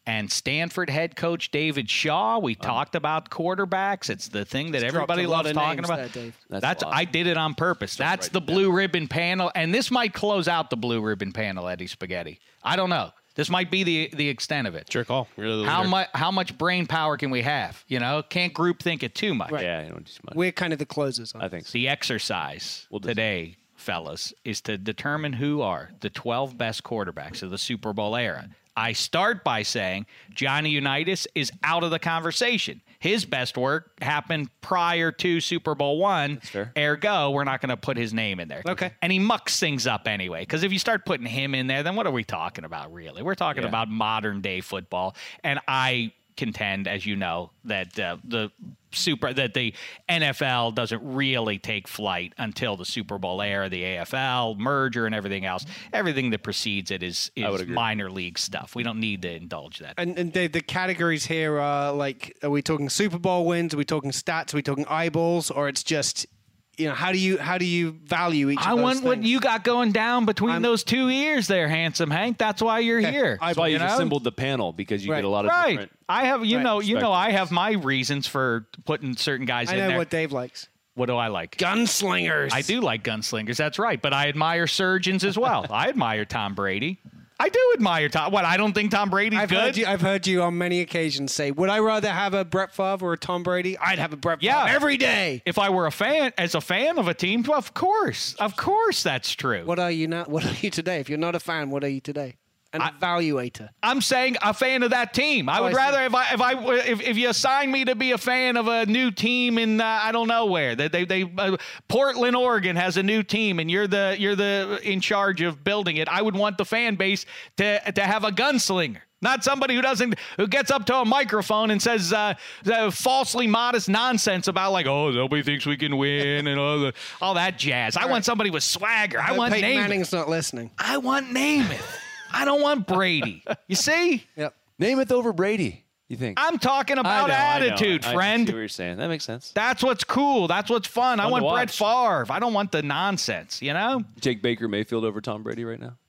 S4: and Stanford head coach David Shaw. We talked about quarterbacks. It's the thing that everybody
S5: dropped a lot
S4: loves
S5: of
S4: talking
S5: names
S4: about.
S5: there, Dave.
S7: That's
S4: That's
S7: a lot.
S4: I did it on purpose. That's the blue ribbon panel, and this might close out the blue ribbon panel, Eddie Spaghetti. I don't know. This might be the the extent of it.
S6: Sure call. You're the
S4: How
S6: leader.
S4: much how much brain power can we have? You know, can't group think it too much.
S7: Yeah, you don't do much.
S5: We're kind of the closers. On
S7: I think so.
S4: The exercise
S7: We'll just-
S4: today, fellas, is to determine who are the twelve best quarterbacks of the Super Bowl era. I start by saying Johnny Unitas is out of the conversation. His best work happened prior to Super Bowl one.
S7: fair.
S4: Ergo, we're not going to put his name in there.
S5: Okay.
S4: And he mucks things up anyway. Because if you start putting him in there, then what are we talking about, really? We're talking
S7: Yeah.
S4: about modern day football. And I contend, as you know, that uh, the super that the N F L doesn't really take flight until the Super Bowl era, the A F L merger, and everything else. Everything that precedes it is,
S7: I would
S4: is
S7: agree.
S4: minor league stuff. We don't need to indulge that.
S5: And, and the, the categories here are like, are we talking Super Bowl wins? Are we talking stats? Are we talking eyeballs? Or it's just, you know, how do you how do you value each
S4: I
S5: of those
S4: want what
S5: things?
S4: you got going down between
S5: I'm-
S4: those two ears there, handsome Hank. That's why you're here.
S5: I-
S7: That's why
S4: you
S7: you've
S4: know?
S7: assembled the panel, because you
S5: Right.
S7: get a lot of
S4: Right.
S7: different.
S4: I have, you
S5: Right.
S4: know, you know, I
S7: Perspectives.
S4: have my reasons for putting certain guys
S5: I
S4: in
S5: know
S4: there.
S5: what Dave likes.
S4: What do I like?
S5: Gunslingers.
S4: I do like gunslingers. That's right. But I admire surgeons as well. I admire Tom Brady. I do admire Tom. What? I don't think Tom Brady's
S5: I've
S4: good.
S5: heard you. I've heard you on many occasions say, "Would I rather have a Brett Favre or a Tom Brady? I'd have a Brett
S4: Yeah.
S5: Favre every day."
S4: If I were a fan, as a fan of a team, well, of course, of course, that's true.
S5: What are you now? What are you today? If you're not a fan, what are you today? An evaluator.
S4: I'm saying a fan of that team. I
S5: Oh,
S4: would
S5: I see.
S4: rather if I if I if, if you assign me to be a fan of a new team in uh, I don't know where that they they, uh, Portland, Oregon has a new team and you're the you're the in charge of building it. I would want the fan base to to have a gunslinger. Not somebody who doesn't, who gets up to a microphone and says uh, uh, falsely modest nonsense about like, oh, nobody thinks we can win and all the all that jazz. I want somebody with swagger. I
S5: Hope
S4: want
S5: Peyton
S4: Namath.
S5: Manning's not listening.
S4: I want Namath. I don't want Brady. You see?
S5: Yep.
S7: Namath over Brady, you think?
S4: I'm talking about
S7: I know, I know.
S4: attitude,
S7: I
S4: friend.
S7: see what you're saying. That makes sense.
S4: That's what's cool. That's what's fun. I
S7: Fun to
S4: want Brett
S7: watch.
S4: Favre. I don't want the nonsense, you know?
S7: You take Baker Mayfield over Tom Brady right now?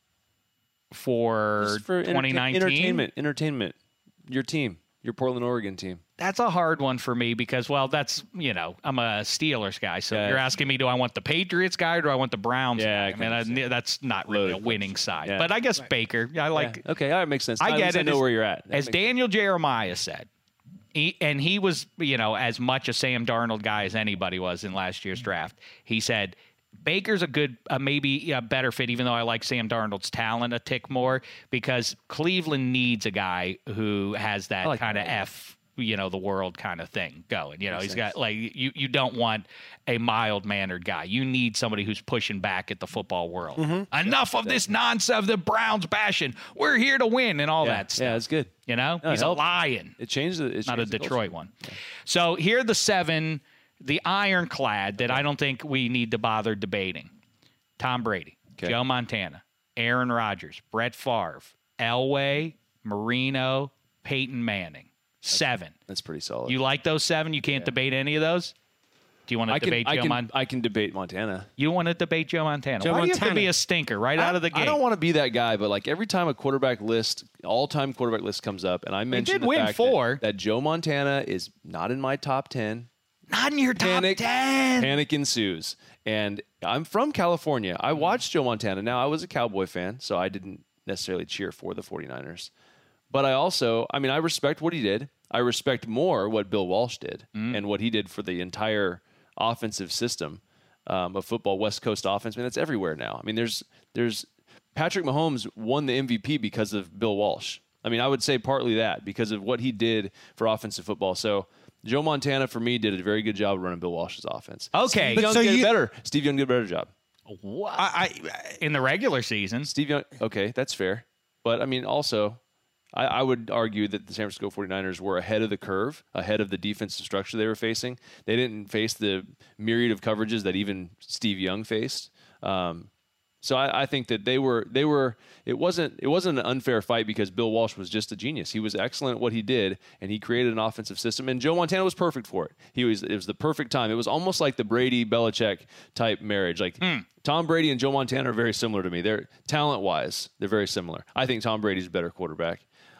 S4: For,
S7: Just for
S4: twenty nineteen.
S7: entertainment, entertainment. Your team, your Portland, Oregon team.
S4: That's a hard one for me because, well, that's, you know, I'm a Steelers guy. So
S7: Yeah.
S4: you're asking me, do I want the Patriots guy or do I want the Browns
S7: Yeah, I
S4: guy? I mean, I, that's not really
S7: Loaded
S4: a winning side.
S7: Yeah.
S4: But I guess Baker, I like.
S7: Yeah. Okay, all right, makes sense.
S4: I
S7: At
S4: get
S7: least
S4: it.
S7: I know
S4: as,
S7: where you're at. That
S4: As
S7: makes-
S4: Daniel Jeremiah said, he, and he was, you know, as much a Sam Darnold guy as anybody was in last year's draft. He said, Baker's a good, uh, maybe a better fit, even though I like Sam Darnold's talent a tick more, because Cleveland needs a guy who has that
S7: like
S4: kind of
S7: that.
S4: F, you know, the world kind of thing going. You know, he's got like, you, you don't want a mild mannered guy. You need somebody who's pushing back at the football world. Enough of this nonsense of the Browns bashing. We're here to win and all
S7: yeah,
S4: that stuff.
S7: yeah, it's good.
S4: You know,
S7: No, it
S4: he's a
S7: helps.
S4: lion,
S7: It changed the. It
S4: not a
S7: changed the
S4: Detroit
S7: culture.
S4: one. So here are the seven, the ironclad that I don't think we need to bother debating. Tom Brady,
S7: Okay.
S4: Joe Montana, Aaron Rodgers, Brett Favre, Elway, Marino, Peyton Manning. Seven.
S7: That's pretty solid.
S4: You like those seven? You can't debate any of those? Do you want to
S7: I can,
S4: debate
S7: I
S4: Joe
S7: can,
S4: Montana?
S7: I can debate Montana.
S4: You want to debate Joe Montana?
S5: Joe
S4: Why do you have to
S5: Montana.
S4: be a stinker right out of the gate?
S7: I don't want to be that guy, but like every time a quarterback list, all-time quarterback list comes up, and I mention
S4: did
S7: the
S4: win
S7: fact
S4: four.
S7: That, that Joe Montana is not in my top ten.
S4: Not in your top
S7: Panic,
S4: ten.
S7: panic ensues. And I'm from California. I watched Joe Montana. Now, I was a Cowboy fan, so I didn't necessarily cheer for the 49ers. But I also, I mean, I respect what he did. I respect more what Bill Walsh did and what he did for the entire offensive system um, of football, West Coast offense. I mean, that's everywhere now. I mean, there's there's Patrick Mahomes won the M V P because of Bill Walsh. I mean, I would say partly that because of what he did for offensive football. So Joe Montana, for me, did a very good job running Bill Walsh's offense.
S4: Okay.
S7: Steve Young
S5: so
S7: did
S5: you-
S7: better. Steve Young did a better job.
S4: What?
S5: I, I,
S4: in the regular season.
S7: Steve Young, okay, that's fair. But, I mean, also, I, I would argue that the San Francisco 49ers were ahead of the curve, ahead of the defensive structure they were facing. They didn't face the myriad of coverages that even Steve Young faced. Um, so I, I think that they were they were it wasn't it wasn't an unfair fight because Bill Walsh was just a genius. He was excellent at what he did, and he created an offensive system. And Joe Montana was perfect for it. He was it was the perfect time. It was almost like the Brady Belichick type marriage. Like Tom Brady and Joe Montana are very similar to me. They're talent wise, they're very similar. I think Tom Brady's a better quarterback.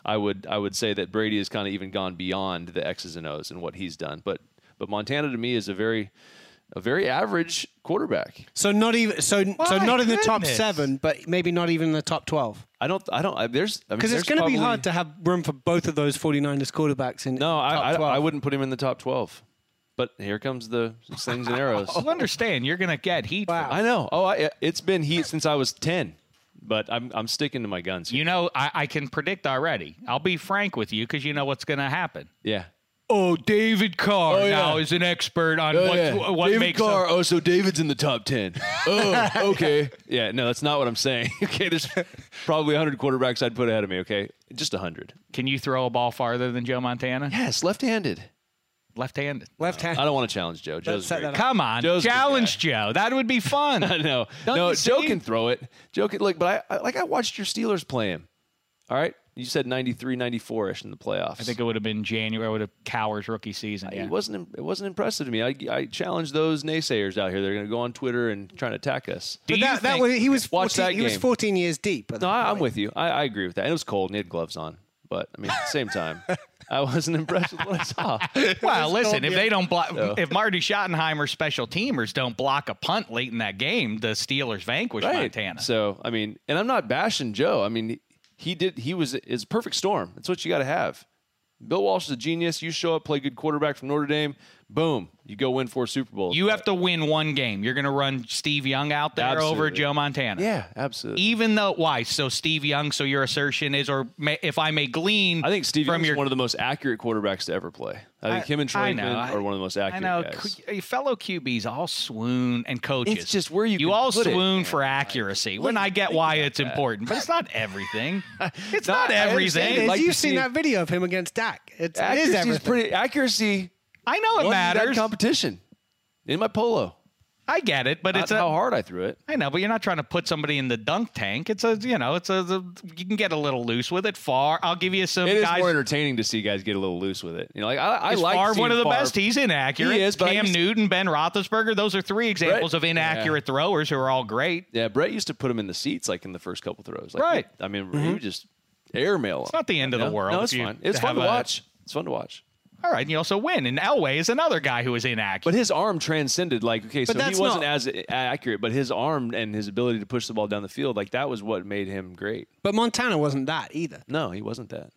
S7: I would I would say that Brady has kind of even gone beyond the X's and O's and what he's done. But but Montana to me is a very a very average quarterback.
S5: So not even so so
S4: My
S5: not in the top
S4: goodness.
S5: seven, but maybe not even in the top twelve.
S7: I don't I don't I, there's I mean,
S5: Because it's
S7: there's
S5: going to be
S7: probably-
S5: hard to have room for both of those 49ers quarterbacks in
S7: No,
S5: top
S7: I, I
S5: twelve.
S7: I wouldn't put him in the top twelve. But here comes the slings and arrows.
S4: You understand, you're going to get heat.
S5: Wow.
S4: For
S7: I know. Oh, I, it's been heat since I was ten. But I'm I'm sticking to my guns. Here.
S4: You know, I, I can predict already. I'll be frank with you because you know what's going to happen.
S7: Yeah.
S4: Oh, David Carr
S7: Oh, yeah.
S4: now is an expert on what, what
S7: David
S4: makes
S7: Carr.
S4: a-
S7: Oh, so David's in the top ten. Oh, okay. Yeah, no, that's not what I'm saying. Okay, there's probably one hundred quarterbacks I'd put ahead of me. Okay, just one hundred.
S4: Can you throw a ball farther than Joe Montana?
S7: Yes, left-handed.
S4: Left-handed.
S5: Left hand.
S7: I don't want to challenge Joe. Joe's
S5: set
S7: great.
S5: that
S4: Come on,
S7: Joe's a good
S4: challenge Joe. That would be fun.
S7: I know.
S4: Don't
S7: No,
S4: you
S7: Joe
S4: see?
S7: can throw it. Joe can look, but I, I like I watched your Steelers play him. All right, you said ninety-three, ninety-four-ish in the playoffs.
S4: I think it would have been January, would have Cowher's rookie season. Yeah.
S7: It wasn't. It wasn't impressive to me. I, I challenge those naysayers out here. They're going to go on Twitter and try to attack us.
S4: Do
S5: But
S4: you
S5: that, that
S4: think-
S5: was, he was
S7: Watch
S5: fourteen,
S7: that
S5: he was
S7: game.
S5: fourteen years deep. at
S7: No,
S5: that
S7: I, I'm
S5: point.
S7: with you. I, I agree with that. And it was cold and he had gloves on. But I mean, at the same time, I wasn't impressed with what I saw.
S4: Well, listen, if they don't block,
S7: No.
S4: if Marty Schottenheimer's special teamers don't block a punt late in that game, the Steelers vanquish Montana.
S7: So I mean, and I'm not bashing Joe. I mean, he did. He was. It's a perfect storm. That's what you got to have. Bill Walsh is a genius. You show up, play good quarterback from Notre Dame. Boom, you go win four Super Bowls.
S4: You have to win one game. You're going to run Steve Young out there over
S7: Absolutely.
S4: Joe Montana.
S7: Yeah, absolutely.
S4: Even though, why? So Steve Young, so your assertion is, or may, if I may glean
S7: I think Steve
S4: from
S7: Young's
S4: your
S7: one of the most accurate quarterbacks to ever play. I think
S4: I-
S7: him and
S4: I
S7: Troy
S4: know.
S7: Aikman
S4: I-
S7: are one of the most
S4: I
S7: accurate
S4: know
S7: guys.
S4: Q- fellow Q Bs all swoon and coaches.
S7: It's just where you
S4: you
S7: can
S4: all
S7: put it.
S4: swoon for accuracy. When I get why it's important, but it's not everything. It's not
S7: I understand
S4: everything.
S7: it. Like to
S5: You've seen
S7: see-
S5: that video of him against Dak. It's, it is
S7: Accuracy is
S5: everything.
S7: pretty accuracy.
S4: I know it
S7: won that
S4: matters.
S7: competition in my polo.
S4: I get it, but
S7: Not
S4: it's a,
S7: how hard I threw it.
S4: I know, but you're not trying to put somebody in the dunk tank. It's a, you know, it's a, the, you can get a little loose with it. Far, I'll give you some
S7: It is
S4: guys.
S7: more entertaining to see guys get a little loose with it. You know, like I, I
S4: Is
S7: like
S4: Favre
S7: seeing
S4: one of the
S7: Favre.
S4: best? He's inaccurate.
S7: He is, but I
S4: Cam
S7: used to-
S4: Newton, Ben Roethlisberger, those are three examples
S7: Right.
S4: of inaccurate throwers who are all great.
S7: Yeah, Brett used to put him in the seats like in the first couple throws. Like,
S4: Right.
S7: I mean, he would just airmail him.
S4: It's not the end of the
S7: No,
S4: world
S7: No,
S4: if
S7: it's
S4: you-
S7: fine. It's
S4: to
S7: fun
S4: have
S7: to
S4: a-
S7: watch. It's fun to watch.
S4: All right, and you also win. And Elway is another guy who is inaccurate.
S7: But his arm transcended. Like, okay, so he
S5: that's
S7: wasn't
S5: not-
S7: as accurate, but his arm and his ability to push the ball down the field, like that was what made him great.
S5: But Montana wasn't that either.
S7: No, he wasn't that.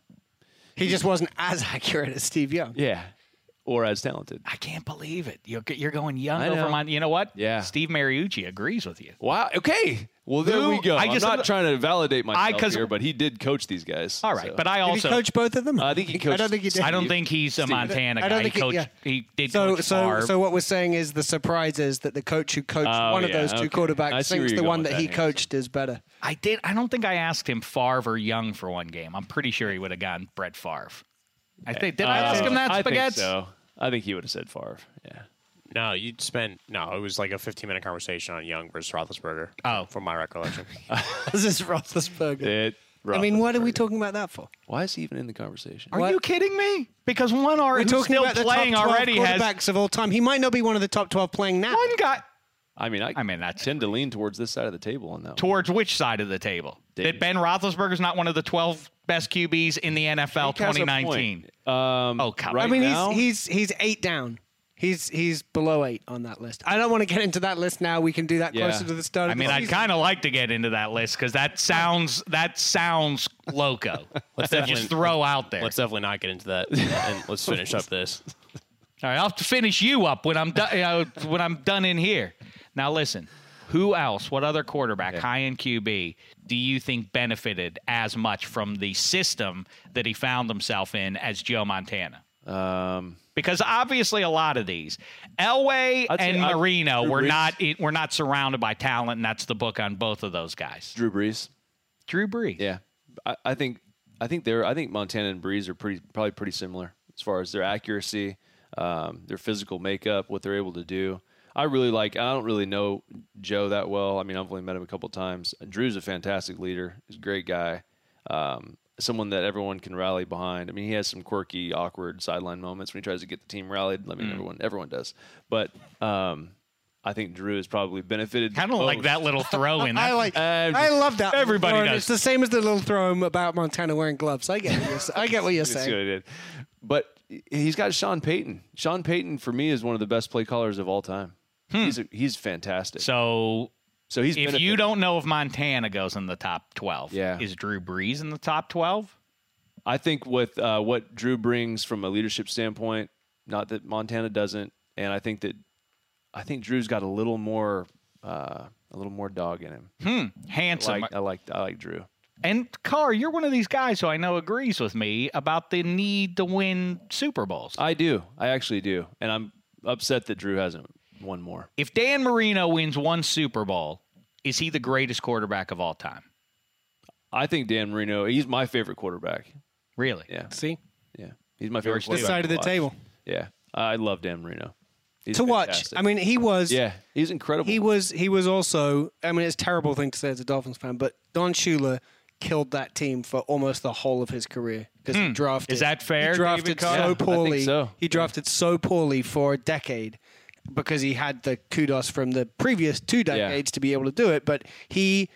S5: He just wasn't as accurate as Steve Young.
S7: Yeah, or as talented.
S4: I can't believe it. You're, you're going young
S7: I
S4: over
S7: know.
S4: my. You know what?
S7: Yeah.
S4: Steve Mariucci agrees with you.
S7: Wow. Okay. Well, there
S4: Who-
S7: we go.
S4: I
S7: I'm
S4: just-
S7: not trying to validate myself
S4: 'cause-
S7: here, but he did coach these guys.
S4: All right,
S7: so.
S4: but I
S5: Did he
S4: also.
S5: coach both of them?
S7: I think he
S5: I
S7: coached
S5: don't think he did.
S4: I don't think he's a
S7: Steve.
S4: Montana guy.
S5: I don't
S4: he
S5: think he-
S4: coached.
S5: yeah.
S4: He did
S5: So,
S4: coach
S5: so,
S4: Favre.
S5: so what we're saying is the surprise is that the coach who coached
S7: Oh,
S5: one of
S7: yeah,
S5: those two
S7: okay. I
S5: quarterbacks
S7: see where
S5: thinks
S7: you're
S5: the one
S7: going
S5: that
S7: with
S5: he
S7: that,
S5: coached is better.
S4: I did. I don't think I asked him Favre or Young for one game. I'm pretty sure he would have gone Brett Favre. I think. Did I ask him that?
S7: Uh, I think
S4: Spaghetti.
S7: so. I think he would have said Favre. Yeah.
S6: No, you spent no. It was like a fifteen minute conversation on Young versus Roethlisberger.
S4: Oh.
S6: from my recollection.
S5: This is Roethlisberger.
S7: It,
S5: I mean, what are we
S7: Roethlisberger.
S5: talking about that for?
S7: Why is he even in the conversation?
S4: Are
S5: What?
S4: you kidding me? Because one are
S5: We're
S4: who's
S5: talking
S4: still
S5: about the
S4: playing
S5: top twelve
S4: already has
S5: quarterbacks of all time. He might not be one of the top twelve playing now.
S4: one guy.
S7: I mean, I,
S4: I mean, that's
S7: tend to lean towards this side of the table on that. one.
S4: towards which side of the table?
S7: Dave.
S4: That Ben Roethlisberger's not one of the twelve best Q Bs in the N F L
S7: He has a
S4: twenty nineteen.
S7: point. Um,
S4: Oh, come
S7: right
S4: on.
S5: I mean,
S7: now,
S5: he's he's he's eight down. He's he's below eight on that list. I don't want to get into that list now. We can do that
S7: Yeah.
S5: closer to the start.
S4: I
S5: of
S4: mean,
S5: the
S4: I'd
S5: season.
S4: kind of like to get into that list because that sounds that sounds loco.
S6: Let's
S4: to
S6: definitely-
S4: just throw out there.
S6: Let's definitely not get into that, and let's finish up this.
S4: All right, I'll have to finish you up when I'm done. You know, when I'm done in here. Now, listen. Who else? What other quarterback, high end Q B, do you think benefited as much from the system that he found himself in as Joe Montana?
S7: um,
S4: Because obviously, a lot of these, Elway
S7: I'd say
S4: and
S7: I-
S4: Marino,
S7: Drew
S4: were
S7: Brees.
S4: not were not surrounded by talent, and that's the book on both of those guys.
S7: Drew Brees.
S4: Drew Brees.
S7: Yeah, I, I think I think they're I think Montana and Brees are pretty probably pretty similar as far as their accuracy, um, their physical makeup, what they're able to do. I really like. I don't really know Joe that well. I mean, I've only met him a couple times. Drew's a fantastic leader. He's a great guy. Um, someone that everyone can rally behind. I mean, he has some quirky, awkward sideline moments when he tries to get the team rallied. I mean, everyone everyone does. But um, I think Drew has probably benefited.
S4: Kind of like
S7: most.
S4: that little throw in.
S5: I like.
S7: Uh,
S5: I love that.
S4: everybody
S5: throw, and
S4: does.
S5: It's the same as the little throw about Montana wearing gloves. I get. What you're, I get what you're
S7: Let's see
S5: saying.
S7: what I did. But he's got Sean Payton. Sean Payton, for me, is one of the best play callers of all time.
S4: Hmm.
S7: He's a, he's fantastic.
S4: So
S7: So he's
S4: if you
S7: benefited.
S4: don't know if Montana goes in the top twelve,
S7: Yeah.
S4: is Drew Brees in the top twelve?
S7: I think with uh, what Drew brings from a leadership standpoint, not that Montana doesn't, and I think that I think Drew's got a little more uh, a little more dog in him.
S4: Hmm. Handsome.
S7: I like, I like I like Drew.
S4: And Carr, you're one of these guys who I know agrees with me about the need to win Super Bowls.
S7: I do. I actually do, and I'm upset that Drew hasn't won more.
S4: If Dan Marino wins one Super Bowl, is he the greatest quarterback of all time?
S7: I think Dan Marino. He's my favorite quarterback.
S4: Really?
S7: Yeah,
S5: See,
S7: yeah. He's my favorite.
S4: George,
S5: this
S7: quarterback
S5: side
S7: to
S5: of the
S7: watch.
S5: table
S7: Yeah, I love Dan Marino. He's
S5: to watch.
S7: fantastic.
S5: I mean, he was.
S7: yeah, he's incredible.
S5: He was. He was also. I mean, it's a terrible thing to say as a Dolphins fan, but Don Shula killed that team for almost the whole of his career because he drafted.
S4: Is that fair,
S5: He drafted
S4: David Carr?
S5: so
S7: Yeah, I think
S5: poorly.
S7: so.
S5: He drafted so poorly for a decade because he had the kudos from the previous two decades to be able to do it. But he,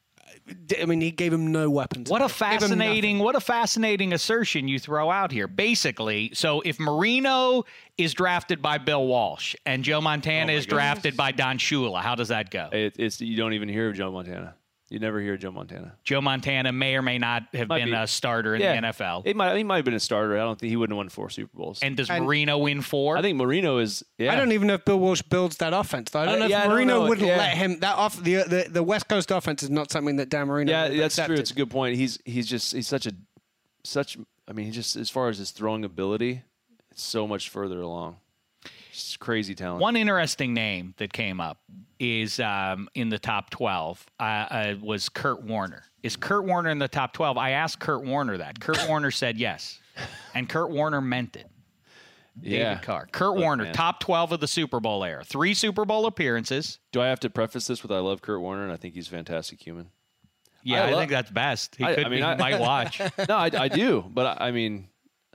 S5: I mean, he gave him no weapons.
S4: What a
S5: Gave him
S4: fascinating,
S5: nothing.
S4: what a fascinating assertion you throw out here. Basically, so if Marino is drafted by Bill Walsh and Joe Montana is drafted by Don Shula, how does that go?
S7: It, it's you don't even hear of Joe Montana. You never hear of Joe Montana.
S4: Joe Montana may or may not have
S7: Might
S4: been
S7: be.
S4: a starter in the N F L.
S7: It might, he might have been a starter. I don't think he wouldn't have won four Super Bowls.
S4: And does
S5: And-
S4: Marino win four?
S7: I think Marino is. Yeah,
S5: I don't even know if Bill Walsh builds that offense. Though. I don't
S7: I-
S5: know
S7: yeah, I
S5: if
S7: don't
S5: Marino
S7: know.
S5: wouldn't
S7: Yeah.
S5: let him. That off the, the the West Coast offense is not something that Dan Marino.
S7: Yeah,
S5: would have
S7: that's true.
S5: accepted.
S7: It's a good point. He's he's just he's such a such. I mean, he just as far as his throwing ability, it's so much further along. Just crazy talent.
S4: One interesting name that came up is um, in the top twelve uh, uh, was Kurt Warner. Is Kurt Warner in the top twelve? I asked Kurt Warner that. Kurt Warner said yes, and Kurt Warner meant it. David
S7: yeah.
S4: Carr. Kurt
S7: Look,
S4: Warner,
S7: man.
S4: top twelve of the Super Bowl era. Three Super Bowl appearances.
S7: Do I have to preface this with I love Kurt Warner and I think he's a fantastic human?
S4: Yeah,
S7: I
S4: I,
S7: love-
S4: think that's best. He
S7: I-
S4: could
S7: I mean,
S4: be,
S7: I-
S4: might watch.
S7: No, I, I do, but I, I mean,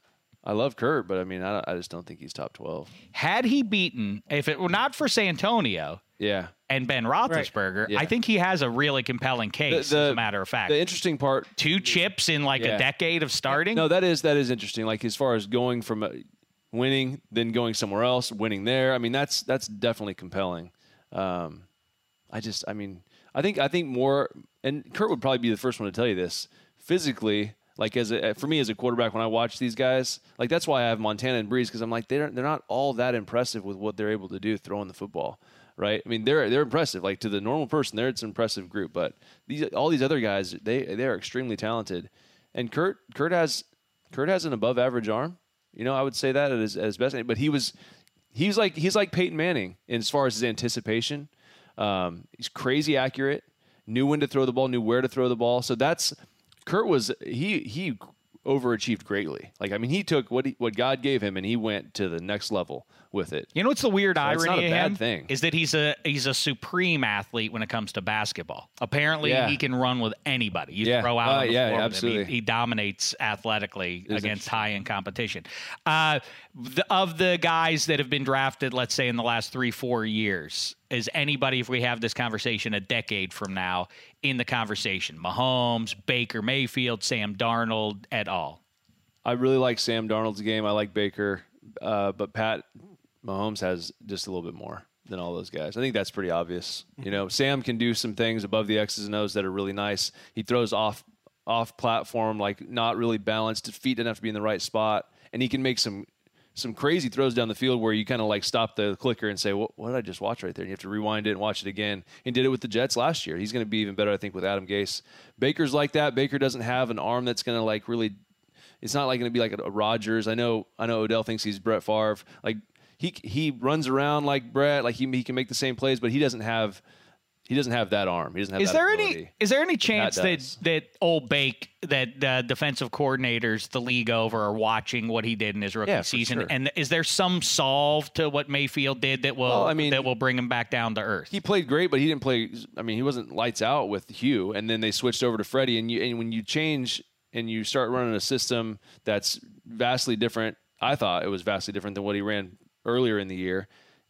S7: I love Kurt, but I mean, I, I just don't think he's top twelve.
S4: Had he beaten, if it were not for Santonio
S7: Yeah.
S4: and Ben Roethlisberger,
S7: Yeah.
S4: I think he has a really compelling case,
S7: The- the-
S4: as a matter of fact.
S7: The interesting part.
S4: Two chips in like
S7: Yeah.
S4: a decade of starting.
S7: No, that is that is interesting. Like as far as going from uh, winning, then going somewhere else, winning there. I mean, that's that's definitely compelling. Um, I just, I mean, I think I think more, and Kurt would probably be the first one to tell you this. Physically, like as a, for me as a quarterback, when I watch these guys, like that's why I have Montana and Brees because I'm like they're they're not all that impressive with what they're able to do throwing the football. Right? I mean, they're they're impressive. Like to the normal person, they're it's an impressive group. But these all these other guys, they they are extremely talented. And Kurt Kurt has Kurt has an above average arm. You know, I would say that at his, at his best. But he was he's like he's like Peyton Manning as far as his anticipation. Um, he's crazy accurate. Knew when to throw the ball. Knew where to throw the ball. So that's Kurt was he he overachieved greatly. Like I mean, he took what he, what God gave him and he went to the next level with it.
S4: You know what's the weird
S7: So it's
S4: irony
S7: not a
S4: of
S7: bad
S4: him
S7: thing.
S4: is that he's a he's a supreme athlete when it comes to basketball. Apparently,
S7: Yeah.
S4: he can run with anybody. You
S7: Yeah.
S4: throw out
S7: Uh,
S4: on the
S7: yeah,
S4: floor with him.
S7: absolutely.
S4: He, he dominates athletically
S7: is
S4: against high end competition. Uh, the, of the guys that have been drafted, let's say in the last three four years, is anybody, if we have this conversation a decade from now, in the conversation? Mahomes, Baker Mayfield, Sam Darnold, et al.
S7: I really like Sam Darnold's game. I like Baker, uh, but Pat Mahomes has just a little bit more than all those guys. I think that's pretty obvious. You know, Sam can do some things above the X's and O's that are really nice. He throws off off platform, like not really balanced. His feet don't have to be in the right spot, and he can make some some crazy throws down the field where you kind of like stop the clicker and say, "What, what did I just watch right there?" And you have to rewind it and watch it again. And did it with the Jets last year. He's going to be even better, I think, with Adam Gase. Baker's like that. Baker doesn't have an arm that's going to like really. It's not like going to be like a, a Rodgers. I know. I know. Odell thinks he's Brett Favre. Like he he runs around like Brett. Like he he can make the same plays, but he doesn't have. He doesn't have that arm. He doesn't have.
S4: Is
S7: that
S4: there
S7: ability.
S4: any is there any chance that
S7: does.
S4: that, old Bake, that uh, defensive coordinators the league over are watching what he did in his rookie
S7: Yeah, for
S4: season?
S7: sure.
S4: And is there some solve to what Mayfield did that will
S7: Well, I mean,
S4: that will bring him back down to earth?
S7: He played great, but he didn't play. I mean, he wasn't lights out with Hugh, and then they switched over to Freddie. And you and when you change and you start running a system that's vastly different, I thought it was vastly different than what he ran earlier in the year.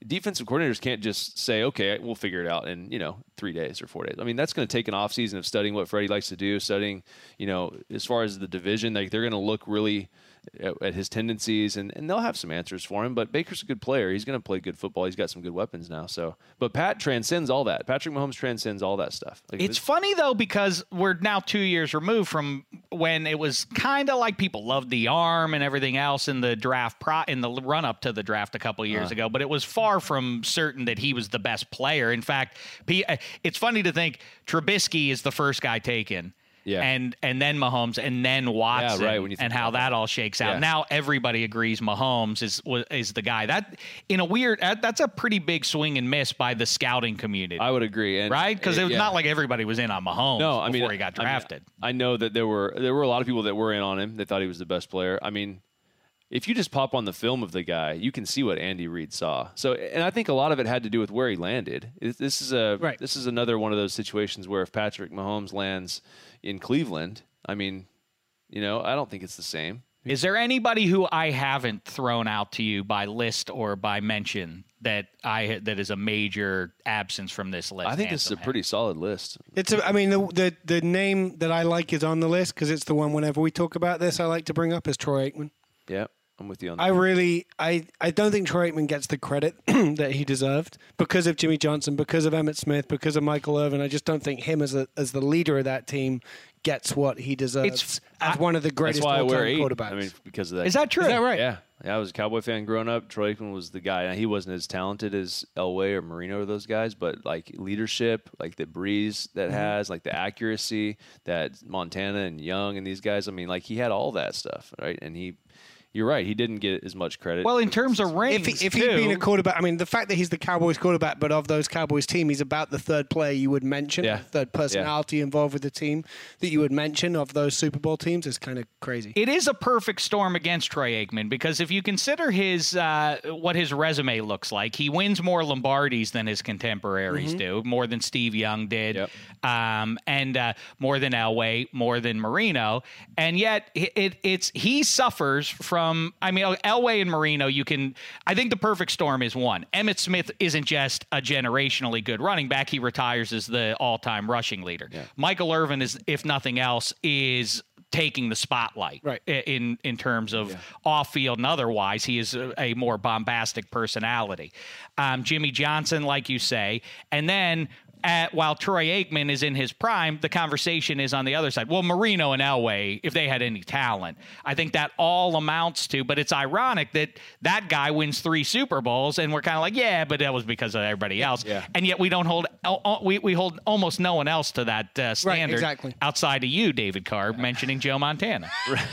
S7: defensive coordinators can't just say, okay, we'll figure it out in, you know, three days or four days. I mean, that's going to take an off season of studying what Freddie likes to do, studying, you know, as far as the division, like they're going to look really at, at his tendencies, and, and they'll have some answers for him. But Baker's a good player. He's going to play good football. He's got some good weapons now. So, but Pat transcends all that. Patrick Mahomes transcends all that stuff. Like,
S4: it's funny, though, because we're now two years removed from when it was kind of like people loved the arm and everything else in the draft, pro- in the run-up to the draft a couple of years uh. ago. But it was far from certain that he was the best player. In fact, it's funny to think Trubisky is the first guy taken. Yeah. And and then Mahomes and then Watson,
S7: yeah, right, when you think
S4: and how that, that all shakes out. Yeah. Now everybody agrees Mahomes is is the guy. That in a weird that's a pretty big swing and miss by the scouting community.
S7: I would agree, and,
S4: right? Because it was yeah. not like everybody was in on Mahomes no, I before
S7: mean,
S4: he got drafted.
S7: I, mean, I know that there were there were a lot of people that were in on him. They thought he was the best player. I mean, if you just pop on the film of the guy, you can see what Andy Reid saw. So, and I think a lot of it had to do with where he landed. This is a
S5: right.
S7: this is another one of those situations where if Patrick Mahomes lands in Cleveland, I mean, you know, I don't think it's the same.
S4: Is there anybody who I haven't thrown out to you by list or by mention that I that is a major absence from this list?
S7: I think this is a pretty solid list.
S5: It's a, I mean, the, the the name that I like is on the list because it's the one whenever we talk about this I like to bring up is Troy Aikman.
S7: Yeah. I'm with you on that.
S5: I really, I, I don't think Troy Aikman gets the credit that he deserved because of Jimmy Johnson, because of Emmitt Smith, because of Michael Irvin. I just don't think him as a as the leader of that team gets what he deserves
S4: it's,
S5: as one of the greatest
S7: all-time
S5: quarterbacks.
S7: I mean, because of that.
S4: Is that true?
S5: Is that right?
S7: Yeah. yeah. I was a Cowboy fan growing up. Troy Aikman was the guy. Now, he wasn't as talented as Elway or Marino or those guys, but like leadership, like the breeze that mm-hmm. has, like the accuracy that Montana and Young and these guys, I mean, like he had all that stuff, right? And he... You're right. He didn't get as much credit.
S4: Well, in terms of rings,
S5: if, he, if
S4: too,
S5: he'd been a quarterback, I mean, the fact that he's the Cowboys quarterback, but of those Cowboys team, he's about the third player you would mention,
S7: yeah.
S5: third personality yeah. involved with the team that you would mention of those Super Bowl teams is kind of crazy.
S4: It is a perfect storm against Troy Aikman because if you consider his uh, what his resume looks like, he wins more Lombardis than his contemporaries mm-hmm. do, more than Steve Young did,
S7: yep.
S4: um, and uh, more than Elway, more than Marino, and yet it, it, it's he suffers from. I mean. Elway and Marino, you can. I think the perfect storm is one. Emmitt Smith isn't just a generationally good running back; he retires as the all-time rushing leader.
S7: Yeah.
S4: Michael Irvin is, if nothing else, is taking the spotlight
S5: right.
S4: in in terms of
S7: yeah.
S4: off-field and otherwise. He is a, a more bombastic personality. Um, Jimmy Johnson, like you say, and then. At, while Troy Aikman is in his prime, the conversation is on the other side. Well, Marino and Elway, if they had any talent, I think that all amounts to, but it's ironic that that guy wins three Super Bowls and we're kind of like, yeah, but that was because of everybody else.
S7: Yeah.
S4: And yet we don't hold, we, we hold almost no one else to that uh, standard
S5: right, exactly.
S4: outside of you, David Carr, mentioning Joe Montana.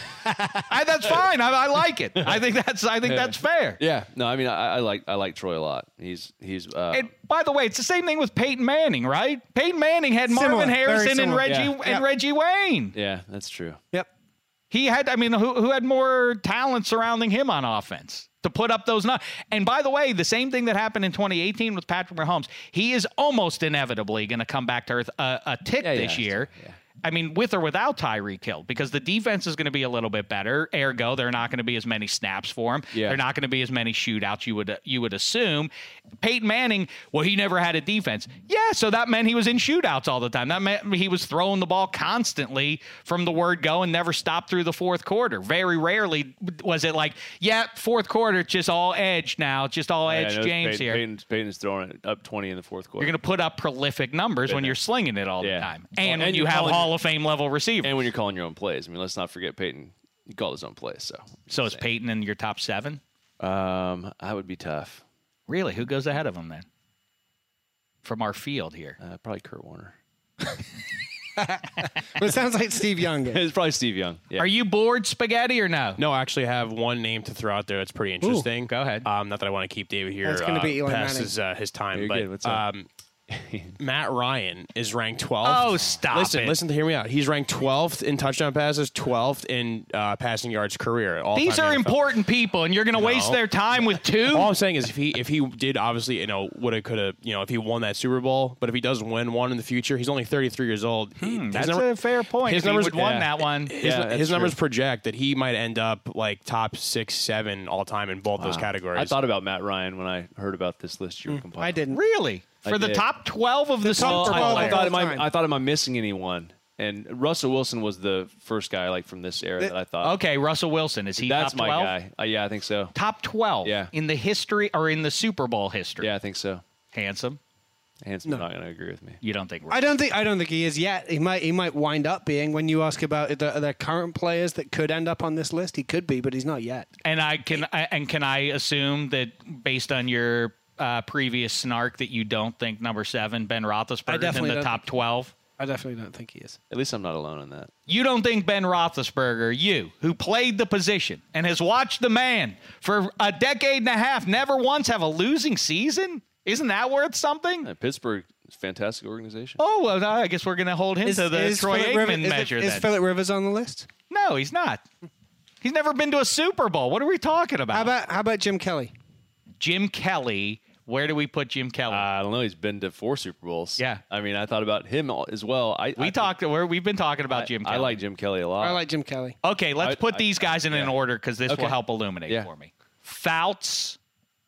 S4: I, that's fine. I, I like it. I think that's, I think that's fair.
S7: Yeah. No, I mean, I, I like, I like Troy a lot. He's, he's, uh,
S4: and by the way, it's the same thing with Peyton Manning, right? Peyton Manning had
S5: Similar,
S4: Marvin Harrison and Reggie
S7: yeah.
S4: and
S5: Yep.
S4: Reggie Wayne.
S7: yeah, that's true.
S5: Yep.
S4: He had, I mean, who, who had more talent surrounding him on offense to put up those numbers? And by the way, the same thing that happened in twenty eighteen with Patrick Mahomes, he is almost inevitably going to come back to earth a, a tick
S7: yeah,
S4: this
S7: yeah,
S4: year.
S7: Yeah.
S4: I mean, with or without Tyreek Hill, because the defense is going to be a little bit better. Ergo, there are not going to be as many snaps for him.
S7: Yeah.
S4: There are not going to be as many shootouts. You would you would assume. Peyton Manning, well, he never had a defense. Yeah, so that meant he was in shootouts all the time. That meant he was throwing the ball constantly from the word go and never stopped through the fourth quarter. Very rarely was it like, yeah, fourth quarter, it's just all edge now, it's just all edge
S7: yeah,
S4: James
S7: Peyton,
S4: here.
S7: Peyton's, Peyton's throwing it up twenty in the fourth quarter.
S4: You're going to put up prolific numbers when you're slinging it all
S7: yeah.
S4: the time, and,
S7: well, and
S4: when you have Hall of Fame level receivers.
S7: And when you're calling your own plays. I mean, let's not forget Peyton. He called his own plays. So,
S4: so is Peyton in your top seven?
S7: Um, that would be tough.
S4: Really? Who goes ahead of him then? From our field here.
S7: Uh, probably Kurt Warner.
S5: But it sounds like Steve Young.
S7: It's probably Steve Young. Yeah.
S4: Are you bored, Spaghetti, or no?
S6: No, I actually have one name to throw out there that's pretty interesting.
S4: Ooh, go ahead.
S6: Um, not that I want to keep David here
S5: That's gonna
S6: uh,
S5: be Eli
S6: past
S5: Manning.
S6: his, uh, his time.
S7: You're
S6: but
S7: good. What's up?
S6: um,
S8: Matt Ryan is ranked twelfth.
S4: Oh, stop
S8: listen,
S4: it.
S8: Listen, to hear me out. He's ranked twelfth in touchdown passes, twelfth in uh, passing yards career. All
S4: These are important people, and you're going to waste their time with two?
S8: All I'm saying is if he if he did obviously, you know, would have could have, you know, if he won that Super Bowl, but if he does win one in the future, he's only thirty-three years old.
S4: Hmm,
S8: His
S4: that's
S8: number-
S4: a fair point.
S8: His
S4: If he
S8: numbers
S4: would won
S8: yeah.
S4: that one.
S8: His,
S7: Yeah,
S8: his
S7: that's
S8: numbers
S7: true.
S8: project that he might end up like top six, seven all time in both those categories.
S7: I thought about Matt Ryan when I heard about this list you were compiling.
S5: I didn't.
S4: Really?
S7: I
S4: For the
S7: did.
S4: top twelve of the,
S5: top
S4: Super
S5: twelve
S4: Bowl?
S7: I, I
S5: of
S7: thought,
S5: all
S7: am I,
S5: time.
S7: I thought, am I missing anyone? And Russell Wilson was the first guy like from this era that I thought.
S4: Okay, Russell Wilson. Is he
S7: that's
S4: top
S7: my
S4: twelve?
S7: guy. Uh, yeah, I think so.
S4: Top twelve
S7: Yeah.
S4: in the history or in the Super Bowl history?
S7: Yeah, I think so.
S4: Handsome.
S7: Hanson's not going to agree with me.
S4: You don't think?
S5: I don't think I don't think he is yet. He might he might wind up being. When you ask about the, the current players that could end up on this list, he could be, but he's not yet.
S4: And I can I, and can I assume that based on your uh, previous snark that you don't think number seven Ben Roethlisberger is in
S5: definitely
S4: the
S5: don't
S4: top
S5: think-
S4: twelve?
S5: I definitely don't think he is.
S7: At least I'm not alone in that.
S4: You don't think Ben Roethlisberger, you who played the position and has watched the man for a decade and a half, never once have a losing season? Isn't that worth something?
S7: Uh, Pittsburgh is a fantastic organization.
S4: Oh, well, I guess we're going to hold him to the Troy
S5: Phillip
S4: Aikman
S5: Rivers, is it-
S4: measure
S5: Is
S4: then.
S5: Phillip Rivers on the list?
S4: No, he's not. He's never been to a Super Bowl. What are we talking about?
S5: How about how about Jim Kelly?
S4: Jim Kelly? Where do we put Jim Kelly?
S7: Uh, I don't know. He's been to four Super Bowls.
S4: Yeah.
S7: I mean, I thought about him as well. I,
S4: we
S7: I,
S4: talked. We're, we've been talking about
S7: I,
S4: Jim
S7: I
S4: Kelly.
S7: like Jim Kelly a lot.
S5: I like Jim Kelly.
S4: Okay, let's
S7: I-
S4: put
S7: I-
S4: these guys in an
S7: yeah.
S4: order because this
S7: Okay.
S4: will help illuminate
S7: Yeah.
S4: for me. Fouts,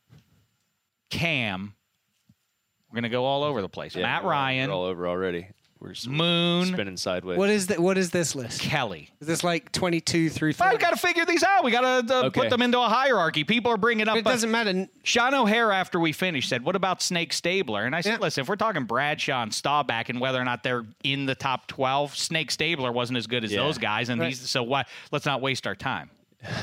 S4: Cam. We're gonna go all over the place.
S7: Yeah,
S4: Matt
S7: we're all-
S4: Ryan,
S7: We're all over already. We're s-
S4: Moon,
S7: spinning sideways.
S5: What is that? What is this list?
S4: Kelly.
S5: Is this like twenty-two through
S4: Well,
S5: thirty?
S4: we got to figure these out. We got to uh,
S7: Okay.
S4: put them into a hierarchy. People are bringing up.
S5: It
S4: uh,
S5: doesn't matter.
S4: Sean O'Hare, after we finished, said, "What about Snake Stabler?" And I said,
S5: Yeah.
S4: "Listen, if we're talking Bradshaw and Staubach and whether or not they're in the top twelve, Snake Stabler wasn't as good as
S7: Yeah.
S4: those guys, and
S5: Right.
S4: these. So why? Let's not waste our time."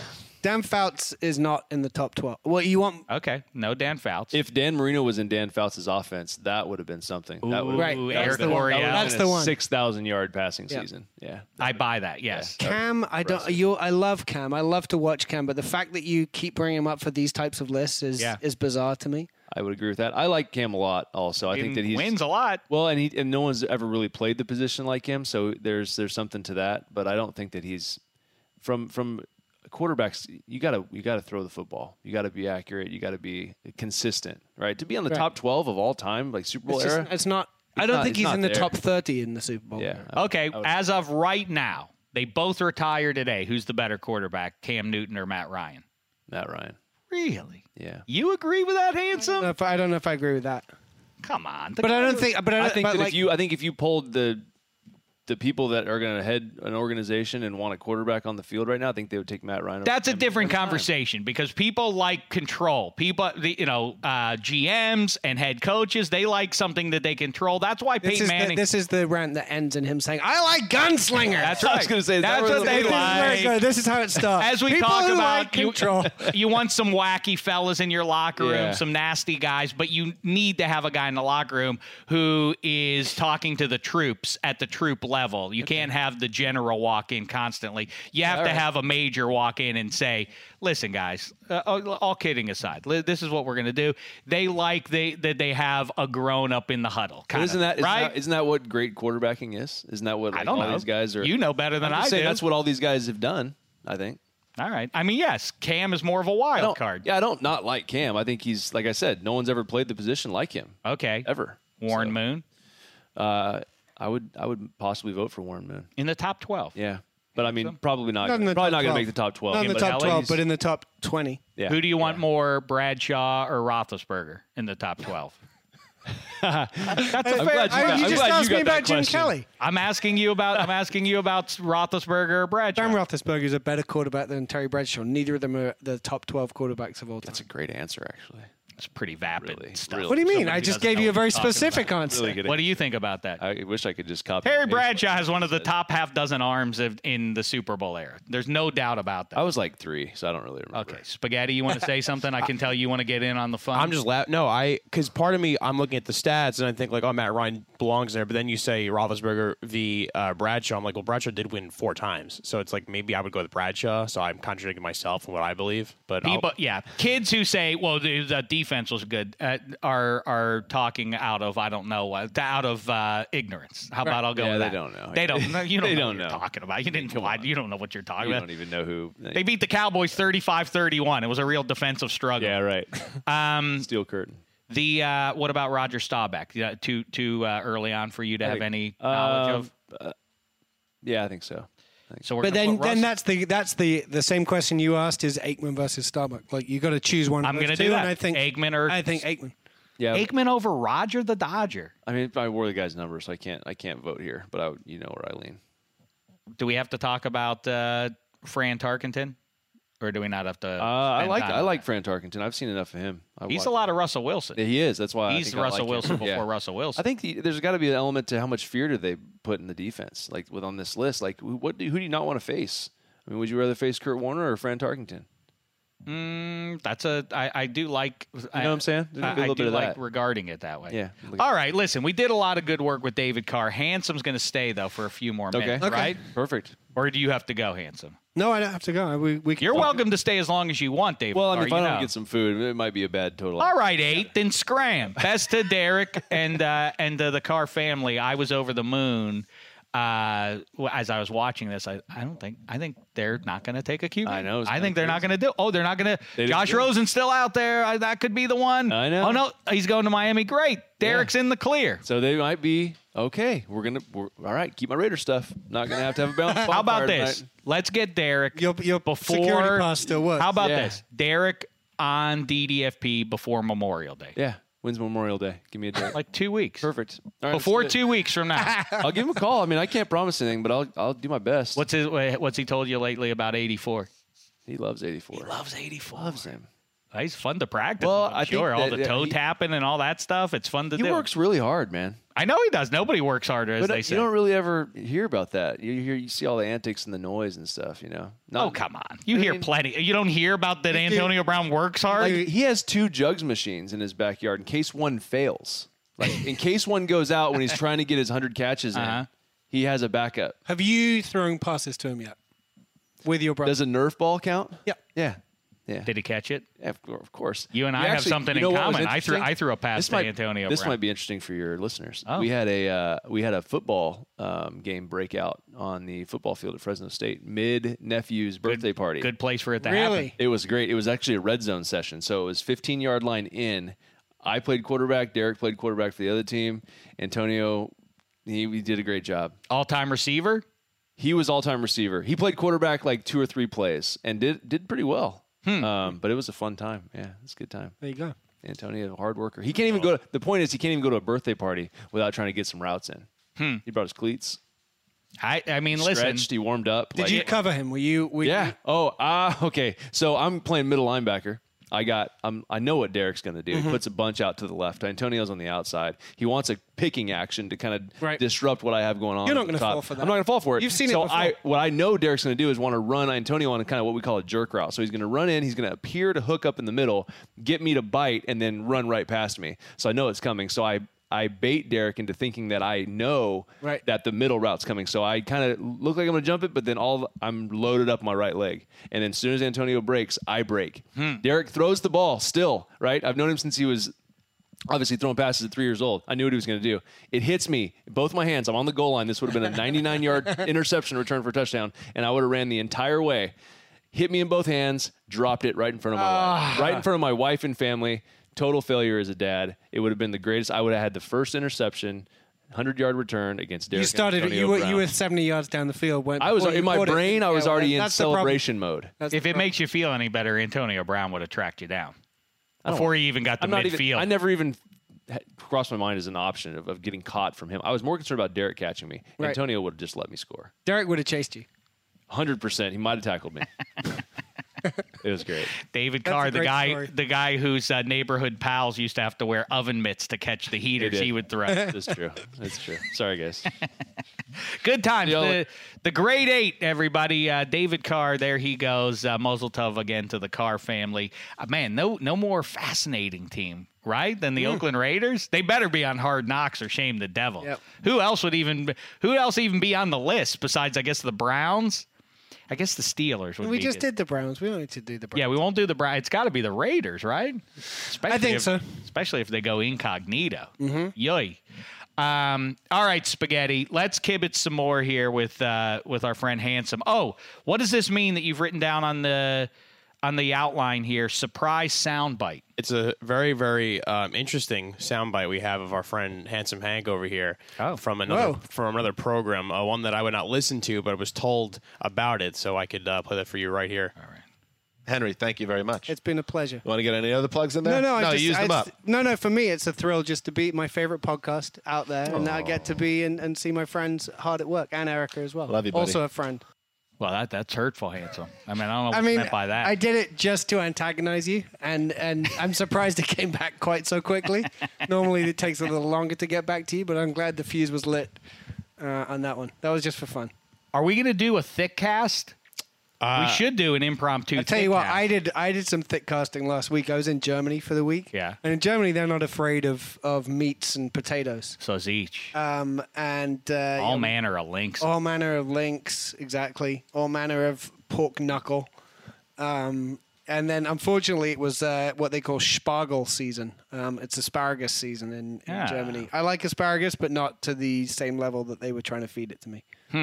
S5: Dan Fouts is not in the top twelve. What you want?
S4: Okay, no Dan Fouts.
S7: If Dan Marino was in Dan Fouts' offense, that would have been something. that would
S5: Right,
S4: Ooh,
S5: that's
S4: Eric
S5: the one.
S4: Coryell.
S5: That's the one.
S7: Six thousand yard passing
S5: Yeah.
S7: season. Yeah.
S4: I buy that. Yes.
S5: Cam, I don't. You, I love Cam. I love to watch Cam, but the fact that you keep bringing him up for these types of lists is
S4: Yeah.
S5: is bizarre to me.
S7: I would agree with that. I like Cam a lot. Also, I
S4: He
S7: think that he
S4: wins a lot.
S7: Well, and he and no one's ever really played the position like him, so there's there's something to that. But I don't think that he's from from quarterbacks. You gotta you gotta throw the football. You gotta be accurate. You gotta be consistent, right? To be on the
S5: Right.
S7: top twelve of all time, like Super Bowl
S5: It's, just,
S7: era.
S5: it's not. I
S7: It's
S5: don't
S7: not-
S5: think
S7: it's
S5: he's
S7: not
S5: in the
S7: there.
S5: top thirty in the Super Bowl.
S7: yeah. I-
S4: Okay,
S7: I would-
S4: as of right now, they both retire today. Who's the better quarterback, Cam Newton or Matt Ryan?
S7: Matt Ryan.
S4: Really?
S7: Yeah.
S4: You agree with that,
S5: I don't know
S4: handsome?
S5: if I, I don't know if I agree with that.
S4: Come on.
S5: But I don't think. But I,
S7: I
S5: don't,
S7: think
S5: but
S7: that
S5: like,
S7: if you I think if you pulled the the people that are going to head an organization and want a quarterback on the field right now, I think they would take Matt Ryan. over
S4: That's a
S7: Cam
S4: different
S7: every time.
S4: conversation because people like control. People, the, you know, uh, G Ms and head coaches, they like something that they control. That's why
S5: this
S4: Peyton
S5: is,
S4: Manning.
S5: the, this is the rant that ends in him saying, "I like gunslingers."
S4: that's
S7: I
S4: right.
S7: was gonna say, is that
S4: that's
S7: where
S4: what
S7: the-
S4: they
S5: This is where it
S4: like.
S5: goes. This is how it starts.
S4: As we
S5: People
S4: talk
S5: who
S4: about,
S5: like
S4: you,
S5: control.
S4: you want some wacky fellas in your locker room,
S7: Yeah.
S4: some nasty guys, but you need to have a guy in the locker room who is talking to the troops at the troop level. You can't have the general walk in constantly. You have
S7: All
S4: to
S7: right.
S4: have a major walk in and say, listen, guys, uh, all, all kidding aside, li- this is what we're going to do. They like they that they have a grown up in the huddle.
S7: But
S4: Kinda,
S7: isn't that, isn't
S4: right?
S7: that isn't that what great quarterbacking is? Isn't that what like,
S4: I don't
S7: all
S4: know.
S7: these guys are?
S4: You know better than
S7: I'm
S4: I
S7: just saying
S4: do.
S7: that's what all these guys have done. I think.
S4: All right. I mean, yes, Cam is more of a
S7: I
S4: wild
S7: don't,
S4: card.
S7: Yeah, I don't not like Cam. I think he's like I said, no one's ever played the position like him
S4: Okay.
S7: ever.
S4: Warren
S7: So,
S4: Moon
S7: Uh, I would I would possibly vote for Warren Moon.
S4: in the top twelve.
S7: Yeah, but I mean, probably not.
S5: Not in the
S7: Probably
S5: top
S7: not going to
S5: twelve.
S7: make the top twelve.
S5: Not in the
S7: but
S5: top
S7: Kelly,
S5: twelve,
S7: he's-
S5: but in the top twenty.
S7: yeah.
S4: Who do you want more, Bradshaw or Roethlisberger in the top twelve? That's a
S7: I'm
S4: fair.
S7: glad you
S5: I-
S7: got-
S5: you
S7: I'm
S5: just
S7: glad you
S5: asked me
S7: got that
S5: about Jim
S7: question.
S5: Kelly.
S4: I'm asking you about. I'm asking you about Roethlisberger or Bradshaw.
S5: Ben Roethlisberger is a better quarterback than Terry Bradshaw. Neither of them are the top twelve quarterbacks of all time.
S7: That's a great answer, actually.
S4: It's pretty vapid
S7: Really,
S4: stuff.
S7: really.
S5: What do you mean?
S4: Somebody
S5: I
S4: who
S5: just
S4: doesn't
S5: gave
S4: know
S5: you a
S4: what
S5: very
S4: he's talking
S5: specific
S4: about.
S5: answer.
S7: Really good.
S4: What do you think about that?
S7: I wish I could just copy.
S4: Terry
S7: and paste what
S4: Bradshaw
S7: you
S4: has one of the
S7: said.
S4: top half dozen arms of, in the Super Bowl era. There's no doubt about that.
S7: I was like three, so I don't really remember.
S4: Okay, Spaghetti, you want to say something? I can tell you want to get in on the fun.
S8: I'm just laughing. No, I because part of me, I'm looking at the stats and I think like, oh, Matt Ryan belongs there. But then you say Roethlisberger v. Uh, Bradshaw. I'm like, well, Bradshaw did win four times, so it's like maybe I would go with Bradshaw. So I'm contradicting myself and what I believe. But I'll-
S4: People, yeah, kids who say, "Well, the, the defense was good uh, are are talking out of I don't know what out of uh, ignorance. How about I'll go
S7: Yeah,
S4: with
S7: they
S4: that?
S7: don't know.
S4: They don't know. You don't
S7: They
S4: know
S7: don't
S4: what you're
S7: know.
S4: talking about. You didn't. Why, you don't know what you're talking
S7: You
S4: about.
S7: don't even know who.
S4: They beat the Cowboys thirty-five thirty-one. It was a real defensive struggle.
S7: Yeah, right.
S4: Um,
S7: Steel curtain.
S4: the uh, what about Roger Staubach? Yeah, too too uh, early on for you to have any knowledge of.
S7: Um, uh, yeah, I think so.
S4: So we're
S5: But
S4: gonna
S5: then,
S4: put Russ-
S5: then that's the that's the the same question you asked is Aikman versus Starbuck. Like you got to choose one. Of
S4: I'm
S5: those
S4: gonna
S5: two,
S4: do that.
S5: And I think
S4: Aikman or
S5: I think Aikman.
S7: Yeah,
S4: Aikman over Roger the Dodger.
S7: I mean, I wore the guy's number, so I can't. I can't vote here, but I, would- you know where I lean.
S4: Do we have to talk about uh, Fran Tarkenton, or do we not have to?
S7: Uh, I
S4: spend
S7: like.
S4: time
S7: I
S4: on
S7: like
S4: that?
S7: Fran Tarkenton. I've seen enough of him. I
S4: He's
S7: watch-
S4: a lot of Russell Wilson.
S7: Yeah, he is. That's why I
S4: He's
S7: think I
S4: Russell
S7: like him.
S4: Wilson before
S7: Yeah.
S4: Russell Wilson.
S7: I think the, there's got to be an element to how much fear do they put in the defense, like with on this list. Like, who- what do who do you not want to face? I mean, would you rather face Kurt Warner or Fran Tarkenton?
S4: Mm, that's a. I, I do like. You
S7: know what I'm saying? There's
S4: I,
S7: a little
S4: I
S7: bit
S4: do
S7: of
S4: like
S7: that.
S4: regarding it that way.
S7: Yeah.
S4: All right. Listen, we did a lot of good work with David Carr. Handsome's going to stay though for a few more
S7: Okay.
S4: minutes,
S7: Okay.
S4: right?
S7: Perfect.
S4: Or do you have to go, Handsome?
S5: No, I don't have to go. We, we can
S4: You're
S5: talk.
S4: welcome to stay as long as you want, David.
S7: Well, I mean,
S4: Carr,
S7: if I
S4: you
S7: don't
S4: know.
S7: get some food, it might be a bad total.
S4: All right, eight. Then scram. Best to Derek and uh, and uh, the Carr family. I was over the moon uh, as I was watching this. I, I don't think I think they're not going to take a Q B.
S7: I know, it's
S4: I
S7: kinda
S4: think they're not
S7: crazy.
S4: going to do. Oh, they're not going
S7: They
S4: to.
S7: didn't
S4: Josh
S7: do it.
S4: Rosen's still out there. I, that could be the one.
S7: I know.
S4: Oh no, he's going to Miami. Great. Derek's in the clear.
S7: So they might be okay. We're gonna. We're, all right. Keep my Raider stuff. Not gonna have to have a bounce.
S4: How about
S7: bonfire
S4: this?
S7: tonight.
S4: Let's get Derek
S5: Your, your
S4: before.
S5: security pass still works.
S4: How about
S7: Yeah.
S4: this? Derek on D D F P before Memorial Day.
S7: Yeah. When's Memorial Day? Give me a date.
S4: Like two weeks.
S7: Perfect. All right, let's
S4: Before
S7: do it.
S4: two weeks from now.
S7: I'll give him a call. I mean, I can't promise anything, but I'll I'll do my best.
S4: What's his? What's he told you lately about eighty-four?
S7: He loves eighty-four.
S4: Loves eighty-four.
S7: Loves him.
S4: He's fun to practice.
S7: Well,
S4: with, I'm
S7: I think
S4: sure all
S7: that-
S4: the toe
S7: he-
S4: tapping and all that stuff. It's fun to
S7: He
S4: do.
S7: works really hard, man.
S4: I know he does. Nobody works harder, as
S7: But uh,
S4: they
S7: you
S4: say.
S7: don't really ever hear about that. You hear, you see all the antics and the noise and stuff. You know. Not-
S4: Oh come on! You
S7: I
S4: hear
S7: mean-
S4: plenty. You don't hear about that Antonio Brown works hard.
S7: Like, he has two jugs machines in his backyard in case one fails. Like in case one goes out when he's trying to get his hundred catches
S4: Uh-huh.
S7: in, he has a backup.
S5: Have you thrown passes to him yet? With your brother?
S7: Does a Nerf ball count?
S5: Yeah.
S7: Yeah. Yeah.
S4: Did he catch it?
S7: Yeah, of cour- of course.
S4: You and
S7: We
S4: I have
S7: actually-
S4: something
S7: you know
S4: in
S7: what was
S4: common. I threw
S7: interesting?
S4: I threw a pass
S7: This
S4: to
S7: might,
S4: Antonio
S7: This
S4: Brown.
S7: might be interesting for your listeners.
S4: Oh.
S7: We had a uh, we had a football um, game breakout on the football field at Fresno State mid nephew's birthday party.
S4: Good place for it to
S5: Really?
S4: happen.
S7: It was great. It was actually a red zone session, so it was fifteen yard line in. I played quarterback. Derek played quarterback for the other team. Antonio, he, he did a great job.
S4: All time receiver.
S7: He was all time receiver. He played quarterback like two or three plays and did did pretty well.
S4: Hmm.
S7: Um, but it was a fun time. Yeah, it's a good time.
S5: There you go.
S7: Antonio, a hard worker. He can't even go to the point is he can't even go to a birthday party without trying to get some routes in.
S4: Hmm.
S7: He brought his cleats.
S4: I I mean, listen.
S7: Stretched, he warmed up.
S5: Did
S7: like-
S5: you cover him? Were you? Were
S7: Yeah.
S5: You,
S7: Oh, ah, okay. So I'm playing middle linebacker. I got. I'm, I know what Derek's going to do.
S5: Mm-hmm.
S7: He puts a bunch out to the left. Antonio's on the outside. He wants a picking action to kind of
S5: Right.
S7: disrupt what I have going on.
S5: You're not
S7: at the
S5: gonna
S7: top.
S5: fall for that.
S7: I'm not going to fall for it.
S5: You've seen it
S7: so
S5: before.
S7: I, what I know Derek's going to do is want to run Antonio on kind of what we call a jerk route. So he's going to run in. He's going to appear to hook up in the middle, get me to bite, and then run right past me. So I know it's coming. So I. I bait Derek into thinking that I know
S5: Right.
S7: that the middle route's coming. So I kind of look like I'm going to jump it, but then all I'm loaded up my right leg. And then as soon as Antonio breaks, I break. Derek throws the ball still, right? I've known him since he was obviously throwing passes at three years old. I knew what he was going to do. It hits me, both my hands. I'm on the goal line. This would have been a ninety-nine yard interception return for a touchdown, and I would have ran the entire way. Hit me in both hands, dropped it right in front of my wife. Right in front of my wife and family. Total failure as a dad. It would have been the greatest. I would have had the first interception, hundred yard return against Derek.
S5: you started.
S7: Antonio
S5: You were
S7: Brown.
S5: you were seventy yards down the field. When
S7: I was
S5: before you
S7: in my
S5: caught it.
S7: brain. I was
S5: Yeah, well,
S7: already in
S5: that's the problem.
S7: celebration mode.
S5: That's
S4: If
S5: the
S4: it
S5: problem.
S4: makes you feel any better, Antonio Brown would have tracked you down
S7: I don't-
S4: before he even got to
S7: I'm not
S4: midfield.
S7: even. I never even had- crossed my mind as an option of, of getting caught from him. I was more concerned about Derek catching me.
S5: Right.
S7: Antonio would have just let me score.
S5: Derek would have chased you.
S7: Hundred percent. He might have tackled me. It was great.
S4: David
S5: That's
S4: Carr,
S5: a
S4: the
S5: great
S4: guy,
S5: story.
S4: the guy whose uh, neighborhood pals used to have to wear oven mitts to catch the heaters
S7: did.
S4: he would throw.
S7: That's true. That's true. Sorry, guys.
S4: Good times.
S7: Y'all-
S4: The, the grade eight, everybody. Uh, David Carr, there he goes. Uh, Mazel tov again to the Carr family. Uh, man, no, no more fascinating team, right? Than the Oakland Raiders. They better be on Hard Knocks or shame the devil.
S5: Yep.
S4: Who else would even? Who else even be on the list besides, I guess, the Browns? I guess the Steelers would
S5: We
S4: be
S5: just
S4: good.
S5: did the Browns. We don't need to do the Browns.
S4: Yeah, we won't do the Browns. It's got to be the Raiders, right? Especially
S5: I think
S4: if,
S5: so.
S4: Especially if they go incognito. Mm-hmm. Yoy. Um, all right, Spaghetti. Let's kibitz some more here with uh, with our friend Handsome. Oh, what does this mean that you've written down on the on the outline here? Surprise soundbite.
S8: It's a very, very um, interesting soundbite we have of our friend Handsome Hank over here
S4: Oh.
S8: from another
S5: Whoa.
S8: from another program, uh, one that I would not listen to, but was told about it, so I could uh, play that for you right here.
S4: All right.
S9: Henry, thank you very much.
S5: It's been a pleasure.
S9: You want to get any other plugs in there?
S5: No, no, I
S9: no
S5: just,
S9: you used
S5: I
S9: them
S5: just-
S9: up.
S5: No, no, for me, it's a thrill just to be my favorite podcast out there, and I get to be and, and see my friends hard at work, and Erica as well.
S9: Love you, buddy.
S5: Also a friend.
S4: Well, that that's hurtful, Handsome. I mean, I don't know what
S5: I
S4: you
S5: mean,
S4: meant by that.
S5: I did it just to antagonize you, and, and I'm surprised it came back quite so quickly. Normally, it takes a little longer to get back to you, but I'm glad the fuse was lit uh, on that one. That was just for fun.
S4: Are we going to do a thick cast? we should do an impromptu.
S5: I'll tell you what,
S4: thick
S5: I
S4: cast.
S5: did I did some thick casting last week. I was in Germany for the week.
S4: Yeah.
S5: And in Germany, they're not afraid of, of meats and potatoes.
S4: So is each.
S5: Um, and uh,
S4: All
S5: yeah,
S4: manner of links.
S5: all manner of links, exactly. All manner of pork knuckle. Um, and then, unfortunately, it was uh, what they call Spargel season. Um, it's asparagus season in, in
S4: Ah.
S5: Germany. I like asparagus, but not to the same level that they were trying to feed it to me.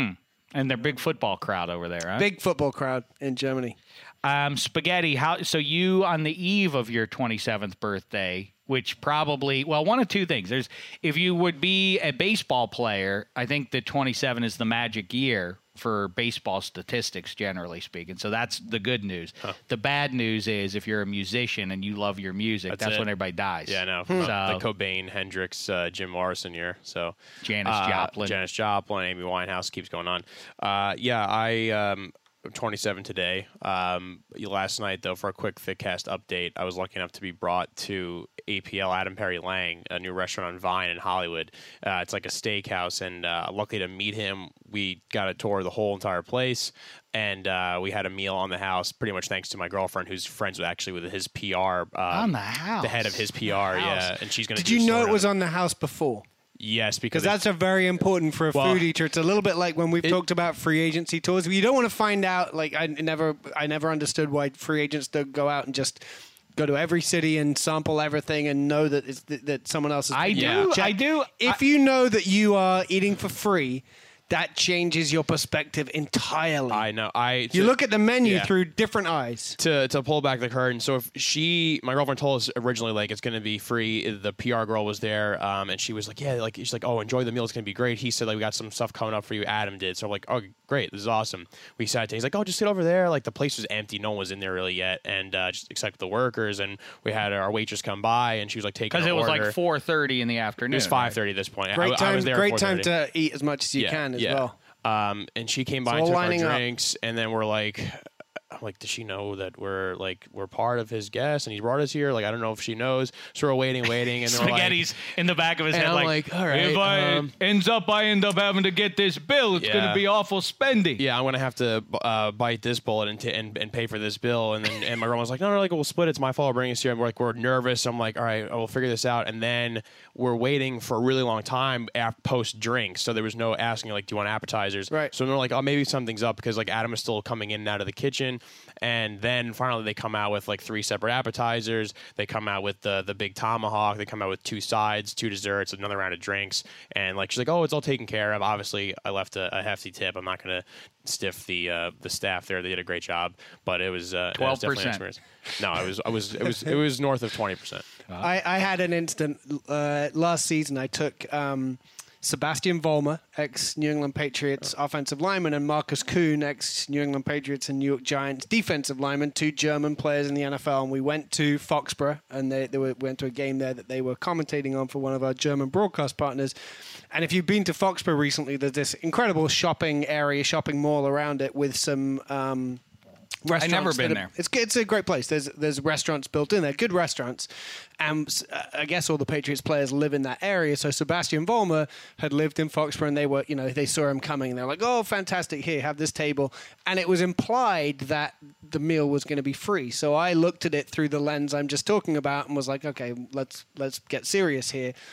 S4: And their big football crowd over there, huh?
S5: Big football crowd in Germany.
S4: Um, Spaghetti, how so you on the eve of your twenty-seventh birthday, which probably, well, one of two things. There's if you would be a baseball player, I think that twenty-seven is the magic year for baseball statistics, generally speaking. So that's the good news. The bad news is if you're a musician and you love your music, that's,
S8: That's it.
S4: when everybody dies.
S8: Yeah, no,
S4: So,
S8: the Cobain, Hendrix, uh, Jim Morrison year. So
S4: Janis
S8: uh,
S4: Joplin.
S8: Janis Joplin, Amy Winehouse keeps going on. Uh, yeah, I um, I'm twenty-seven today. Um, last night though, for a quick Thickcast update, I was lucky enough to be brought to A P L Adam Perry Lang, a new restaurant on Vine in Hollywood. Uh, it's like a steakhouse, and uh, lucky to meet him. We got a tour of the whole entire place. And uh, we had a meal on the house, pretty much thanks to my girlfriend, who's friends with actually with his P R. Um,
S4: On the house?
S8: the head of his P R,
S4: House.
S8: yeah. And she's going to.
S5: Did you know it was on the house before?
S8: Yes, because
S5: Because that's a very important for a
S8: Well,
S5: food eater. It's a little bit like when we've
S8: it-
S5: talked about free agency tours. You don't want to find out. Like I never, I never understood why free agents don't go out and just go to every city and sample everything and know that it's, that, that someone else is.
S4: I
S5: taking
S4: do,
S5: a check.
S4: I do.
S5: If
S4: I-
S5: you know that you are eating for free, that changes your perspective entirely.
S8: I know. I
S5: you
S8: to-
S5: look at the menu
S8: yeah.
S5: through different eyes.
S8: to to pull back the curtain. So if she, my girlfriend told us originally like it's going to be free. The P R girl was there, um, and she was like, yeah, like she's like, oh, enjoy the meal. It's going to be great. He said like we got some stuff coming up for you. Adam did. So I'm like, oh, great, this is awesome. We sat down. He's like, oh, just sit over there. Like the place was empty. No one was in there really yet, and uh, just except the workers. And we had our waitress come by, and she was like taking
S4: Because
S8: our
S4: it was
S8: order.
S4: like four thirty in the afternoon.
S8: It was five thirty at this point. I-
S5: Great
S8: I,
S5: time,
S8: was there at
S5: great time
S8: four thirty.
S5: to eat as much as you
S8: Yeah,
S5: can as
S8: yeah.
S5: well.
S8: Um, and she came by
S5: So
S8: and
S5: all
S8: took our
S5: lining up.
S8: drinks, and then we're like, I'm like, does she know that we're like we're part of his guest and he brought us here? Like, I don't know if she knows. So we're waiting, waiting, and then we're like,
S4: Spaghetti's in the back of his
S8: And
S4: head,
S8: I'm
S4: like,
S8: like, all right,
S4: if I
S8: um,
S4: ends up, I end up having to get this bill. It's going
S8: Yeah.
S4: to be awful spending.
S8: yeah, I'm gonna have to uh, bite this bullet and, t- and and pay for this bill. And then and my girl was like, no, no, like we'll split. It's my fault. I'll bring us here. And we're like, we're nervous. I'm like, all right, we'll figure this out. And then we're waiting for a really long time after post drinks, so there was no asking like, do you want appetizers?
S5: Right.
S8: So we're like, oh, maybe something's up because like Adam is still coming in and out of the kitchen. And then finally they come out with like three separate appetizers. They come out with the the big tomahawk. They come out with two sides, two desserts, another round of drinks. And like she's like, oh, it's all taken care of. Obviously, I left a, a hefty tip. I'm not gonna stiff the uh, the staff there. They did a great job, but it was uh, it was definitely an
S4: twelve percent.
S8: experience. No, it was I was it was it was north of twenty percent.
S5: I, I had an instant uh, last season. I took um, Sebastian Vollmer, ex-New England Patriots offensive lineman, and Marcus Kuhn, ex-New England Patriots and New York Giants defensive lineman, two German players in the N F L. And we went to Foxborough, and they, they were, went to a game there that they were commentating on for one of our German broadcast partners. And if you've been to Foxborough recently, there's this incredible shopping area, shopping mall around it with some... Um, Restaurants
S4: never been
S5: that
S4: there.
S5: are- It's it's a great place. There's there's restaurants built in there, good restaurants, and uh, I guess all the Patriots players live in that area. So Sebastian Vollmer had lived in Foxborough, and they were you know they saw him coming, and they're like, oh, fantastic! Here, have this table, and it was implied that the meal was going to be free. So I looked at it through the lens I'm just talking about, and was like, okay, let's let's get serious here.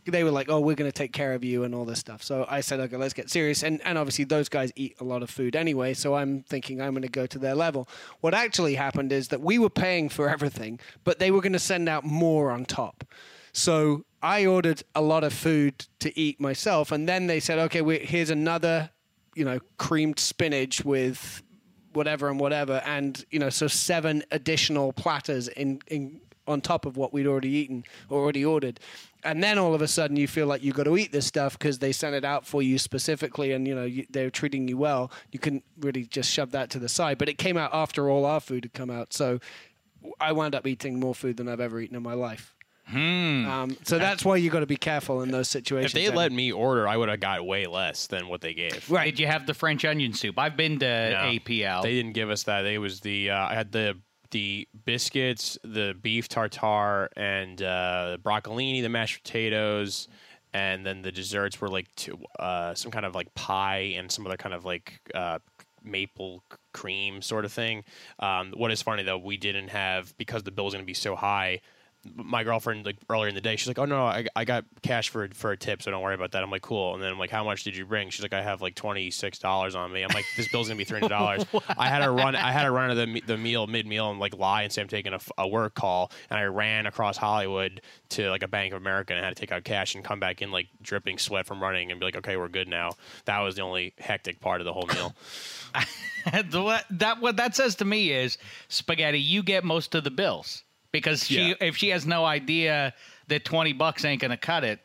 S5: they were like, oh, we're going to take care of you and all this stuff. So I said, okay, let's get serious. And and obviously those guys eat a lot of food anyway, so I'm thinking I'm going to go to their level. What actually happened is that we were paying for everything, but they were going to send out more on top. So I ordered a lot of food to eat myself, and then they said, okay, we, here's another, you know, creamed spinach with whatever and whatever, and, you know, so seven additional platters in, in on top of what we'd already eaten, already ordered. And then all of a sudden you feel like you've got to eat this stuff because they sent it out for you specifically, and, you know, you, they're treating you well. You couldn't really just shove that to the side. But it came out after all our food had come out. So I wound up eating more food than I've ever eaten in my life.
S4: Hmm.
S5: Um, so that's why you got to be careful in those situations.
S8: If they had let me order, I would have got way less than what they gave.
S4: Right. Did you have the French onion soup? I've been to
S8: No,
S4: A P L.
S8: They didn't give us that. It was the uh, I had the the biscuits, the beef tartare, and uh, the broccolini, the mashed potatoes, and then the desserts were like two, uh, some kind of like pie and some other kind of like uh, maple cream sort of thing. Um, what is funny though, we didn't have, because the bill was going to be so high. My girlfriend, like earlier in the day, she's like, "Oh no, I, I got cash for for a tip, so don't worry about that." I'm like, "Cool." And then I'm like, "How much did you bring?" She's like, "I have like twenty six dollars on me." I'm like, "This bill's gonna be three hundred dollars." I had to run. I had to run to the the meal mid meal and like lie and say I'm taking a, a work call, and I ran across Hollywood to like a Bank of America and had to take out cash and come back in like dripping sweat from running and be like, "Okay, we're good now." That was the only hectic part of the whole meal.
S4: that what that says to me is, Spaghetti, you get most of the bills. Because she,
S8: Yeah.
S4: if she has no idea that twenty bucks ain't going to cut it,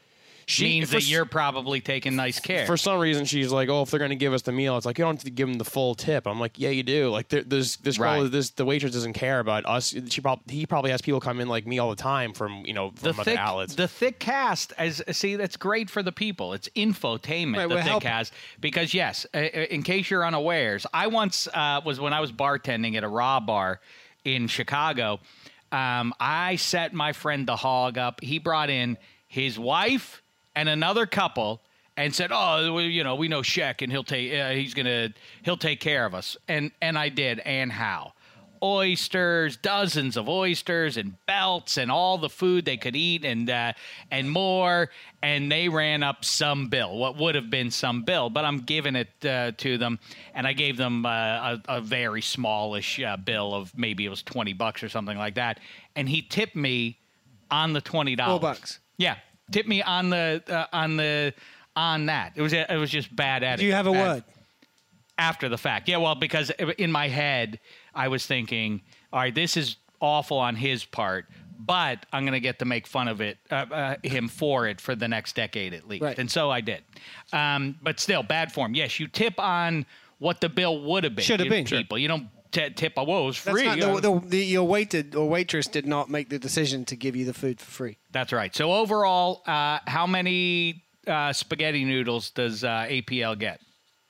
S8: She
S4: means
S8: for
S4: that
S8: s-
S4: you're probably taking nice care.
S8: For some reason, she's like, "Oh, if they're going to give us the meal, it's like you don't have to give them the full tip." I'm like, "Yeah, you do." Like, there, there's this girl,
S4: Right.
S8: this the waitress doesn't care about us. She probably he probably has people come in like me all the time from you know
S4: the
S8: from other
S4: thick,
S8: outlets.
S4: the thick cast, as see, that's great for the people. It's infotainment.
S5: Right,
S4: the
S5: we're
S4: thick
S5: helping.
S4: cast, because yes, uh, in case you're unawares, I once uh, was when I was bartending at a raw bar in Chicago. Um, I set my friend the hog up. He brought in his wife and another couple, and said, "Oh, well, you know, we know Sheck, and he'll take. Uh, he's gonna. He'll take care of us." And and I did. And how? Oysters, dozens of oysters and belts and all the food they could eat and uh, and more. And they ran up some bill, what would have been some bill, but I'm giving it uh, to them. And I gave them uh, a, a very smallish uh, bill of maybe it was twenty bucks or something like that. And he tipped me on the twenty dollars.
S5: Four bucks.
S4: Yeah, tipped me on the uh, on the on that. It was it was just bad etiquette.
S5: Do you have a
S4: Bad-
S5: word?
S4: After the fact. Yeah, well, because in my head, I was thinking, all right, this is awful on his part, but I'm going to get to make fun of it, uh, uh, him for it for the next decade at least.
S5: Right.
S4: And so I did. Um, but still, bad form. Yes, you tip on what the bill would have been.
S5: Should have
S4: You
S5: been.
S4: People. You don't t- tip, oh, whoa, it was
S5: That's
S4: free.
S5: not,
S4: Uh,
S5: the, the, the, your waiter or waitress did not make the decision to give you the food for free.
S4: That's right. So overall, uh, how many uh, spaghetti noodles does uh, A P L get?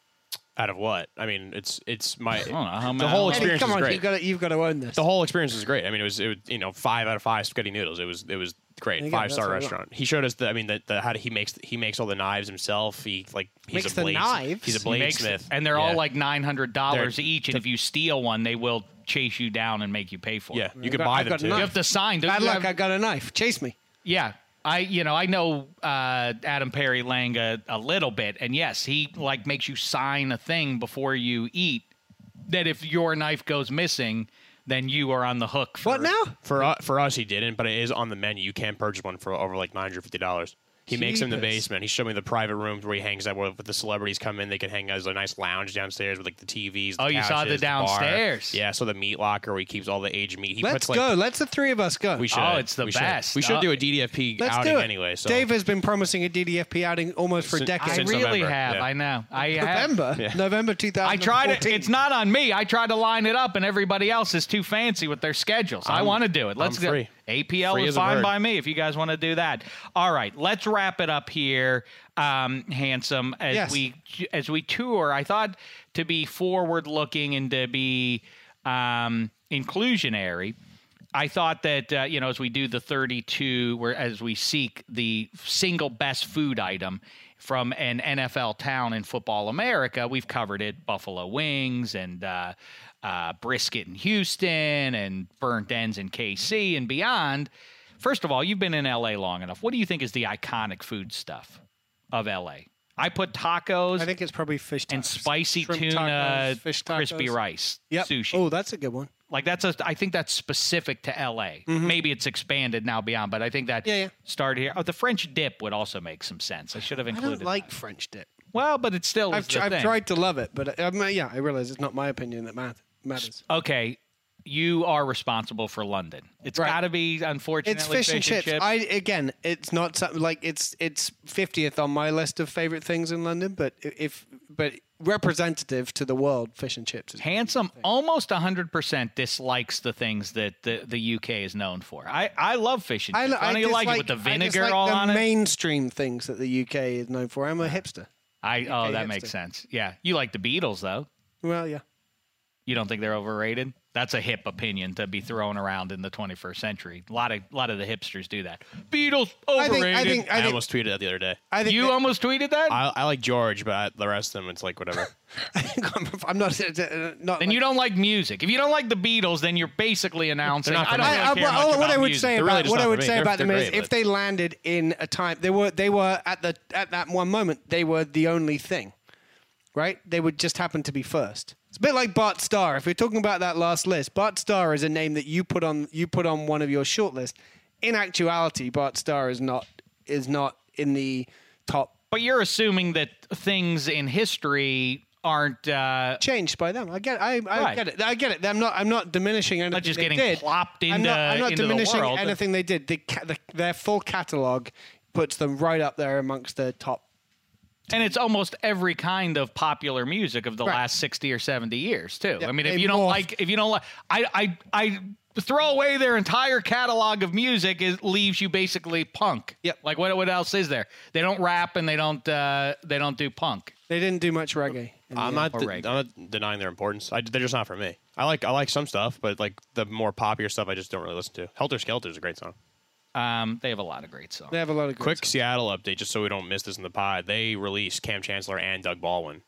S8: Out of what? I mean, it's it's my
S4: don't know, how
S8: the
S4: many-
S8: whole
S4: Eddie,
S5: Eddie,
S8: experience
S5: come
S8: is
S5: on,
S8: great.
S5: you've got to, you've got to own this.
S8: The whole experience was great. I mean, it was it was you know five out of five spaghetti noodles. It was it was great.
S5: There you go.
S8: Five star
S5: That's what I want.
S8: restaurant. He showed us the I mean the, the how he makes he makes all the knives himself. He like he's
S5: Makes
S8: a
S5: the
S8: blade,
S5: knives?
S8: He's a
S4: He makes-
S8: bladesmith,
S4: and they're
S8: Yeah.
S4: all like nine hundred dollars
S8: They're-
S4: each. And if you steal one, they will chase you down and make you pay for
S8: yeah.
S4: it.
S8: You can
S5: got-
S8: buy
S5: I've
S8: them
S5: got
S8: too.
S4: You
S5: knives.
S4: have to sign. Don't
S5: Bad
S4: you
S5: luck,
S4: have-
S5: I got a knife. Chase me.
S4: Yeah. I, you know, I know uh, Adam Perry Lang a, a little bit, and yes, he like makes you sign a thing before you eat that if your knife goes missing, then you are on the hook. For,
S5: What now?
S8: For uh, for us, he didn't, but it is on the menu. You can purchase one for over like nine hundred fifty dollars. He makes them in the
S5: Jeepers.
S8: basement. He showed me the private rooms where he hangs out, where with the celebrities come in. They can hang out as a nice lounge downstairs with like the T Vs. The
S4: Oh, you saw the
S8: couches, bar.
S4: downstairs.
S8: Yeah, so the meat locker where he keeps all the aged meat. He
S5: Let's
S8: puts, like,
S5: go. Let's the three of us go.
S8: We should.
S4: Oh, it's the
S8: we should.
S4: best.
S8: We should
S4: Uh,
S8: do a D D F P
S5: Let's
S8: outing
S5: do it.
S8: anyway. So
S5: Dave has been promising a D D F P outing almost for a
S8: Since-
S5: decade.
S4: I
S8: since
S4: really
S8: November,
S4: have.
S8: yeah.
S4: I know. I have.
S5: November,
S8: Yeah.
S5: November two thousand.
S4: I tried it. It's not on me. I tried to line it up, and everybody else is too fancy with their schedules. I
S8: I'm-
S4: want to do it. Let's
S8: I'm
S4: go.
S8: free.
S4: A P L
S8: Free
S4: is
S8: as a
S4: fine
S8: bird.
S4: by me if you guys want to do that. All right, let's wrap it up here, um, handsome. As
S5: Yes.
S4: we as we tour, I thought to be forward looking and to be um, inclusionary. I thought that uh, you know, as we do the thirty-two, where as we seek the single best food item from an N F L town in football America, we've covered it: buffalo wings and uh, uh, brisket in Houston and burnt ends in K C and beyond. First of all, you've been in L A long enough. What do you think is the iconic food stuff of L A? I put tacos.
S5: I think it's probably fish tacos.
S4: And spicy
S5: Shrimp
S4: tuna,
S5: tacos, fish tacos.
S4: crispy rice,
S5: Yep.
S4: sushi.
S5: Oh, that's a good one.
S4: Like that's a, I think that's specific to L A. Mm-hmm. Maybe it's expanded now beyond, but I think that
S5: yeah, yeah.
S4: started here. Oh, the French dip would also make some sense. I should have included.
S5: I don't like
S4: that.
S5: French dip.
S4: Well, but it still
S5: I've,
S4: is
S5: tr-
S4: the
S5: I've
S4: thing.
S5: tried to love it, but um, yeah, I realize it's not my opinion that math- matters.
S4: Okay, you are responsible for London. It's
S5: Right.
S4: got to be, unfortunately,
S5: It's fish, and chips.
S4: chips.
S5: I again, it's not something like it's it's fiftieth on my list of favorite things in London, but if but representative to the world, fish and chips. Is
S4: Handsome almost one hundred percent dislikes the things that the, the U K is known for. I, I love fish and
S5: I,
S4: chips.
S5: I,
S4: Why don't you like it
S5: dislike-
S4: with the
S5: I
S4: vinegar
S5: dislike
S4: all
S5: the
S4: on it?
S5: mainstream things that the U K is known for. I'm a hipster.
S4: I Oh,
S5: U K
S4: that
S5: hipster.
S4: makes sense. Yeah. You like the Beatles, though.
S5: Well, yeah.
S4: You don't think they're overrated? That's a hip opinion to be thrown around in the twenty-first century. A lot of a lot of the hipsters do that. Beatles
S5: I
S4: overrated.
S5: think I think
S8: I,
S5: I think,
S8: almost tweeted that the other day.
S5: I think
S4: you
S5: that-
S4: almost tweeted that?
S8: I, I like George, but I, the rest of them, it's like whatever.
S5: I think I'm, I'm not uh, not.
S4: Then you don't like music. If you don't like the Beatles, then you're basically announcing.
S8: They're not
S4: I don't
S8: for
S4: really
S8: me.
S5: I, I,
S4: care
S5: well,
S4: much
S5: what
S4: about
S5: I would
S4: music.
S5: say
S8: They're really
S5: about
S8: just
S5: what
S8: not
S5: I
S8: for
S5: would
S8: me.
S5: say
S8: They're-
S5: about them
S8: they're
S5: is
S8: great,
S5: if they landed in a time they were they were at the at that one moment they were the only thing, right? They would just happen to be first. It's a bit like Bart Starr. If we're talking about that last list, Bart Starr is a name that you put on you put on one of your short list. In actuality, Bart Starr is not is not in the top.
S4: But you're assuming that things in history aren't uh,
S5: Changed by them. I get. I, I
S4: Right.
S5: get it. I get it. I'm not. I'm not diminishing anything.
S4: Not just
S5: they
S4: getting
S5: did.
S4: plopped
S5: I'm
S4: into,
S5: not, I'm not
S4: into the
S5: diminishing
S4: world.
S5: anything they did. The, ca- the, their full catalog puts them right up there amongst the top.
S4: And it's almost every kind of popular music of the
S5: Right.
S4: last sixty or seventy years too.
S5: Yeah,
S4: I mean, if
S5: they
S4: you don't
S5: morphed.
S4: like, if you don't like, I, I, I throw away their entire catalog of music. It leaves you basically punk.
S5: Yep.
S4: Like what? What else is there? They don't rap and they don't. Uh, they don't do punk.
S5: They didn't do much reggae. in
S8: I'm
S5: the
S8: not.
S4: Or
S8: de-
S4: reggae.
S8: I'm not denying their importance. I, they're just not for me. I like. I like some stuff, but like the more popular stuff, I just don't really listen to. Helter Skelter is a great song.
S4: Um, they have a lot of great songs.
S5: They have a lot of good
S8: Quick
S5: songs.
S8: Seattle update, just so we don't miss this in the pod. They released Cam Chancellor and Doug Baldwin.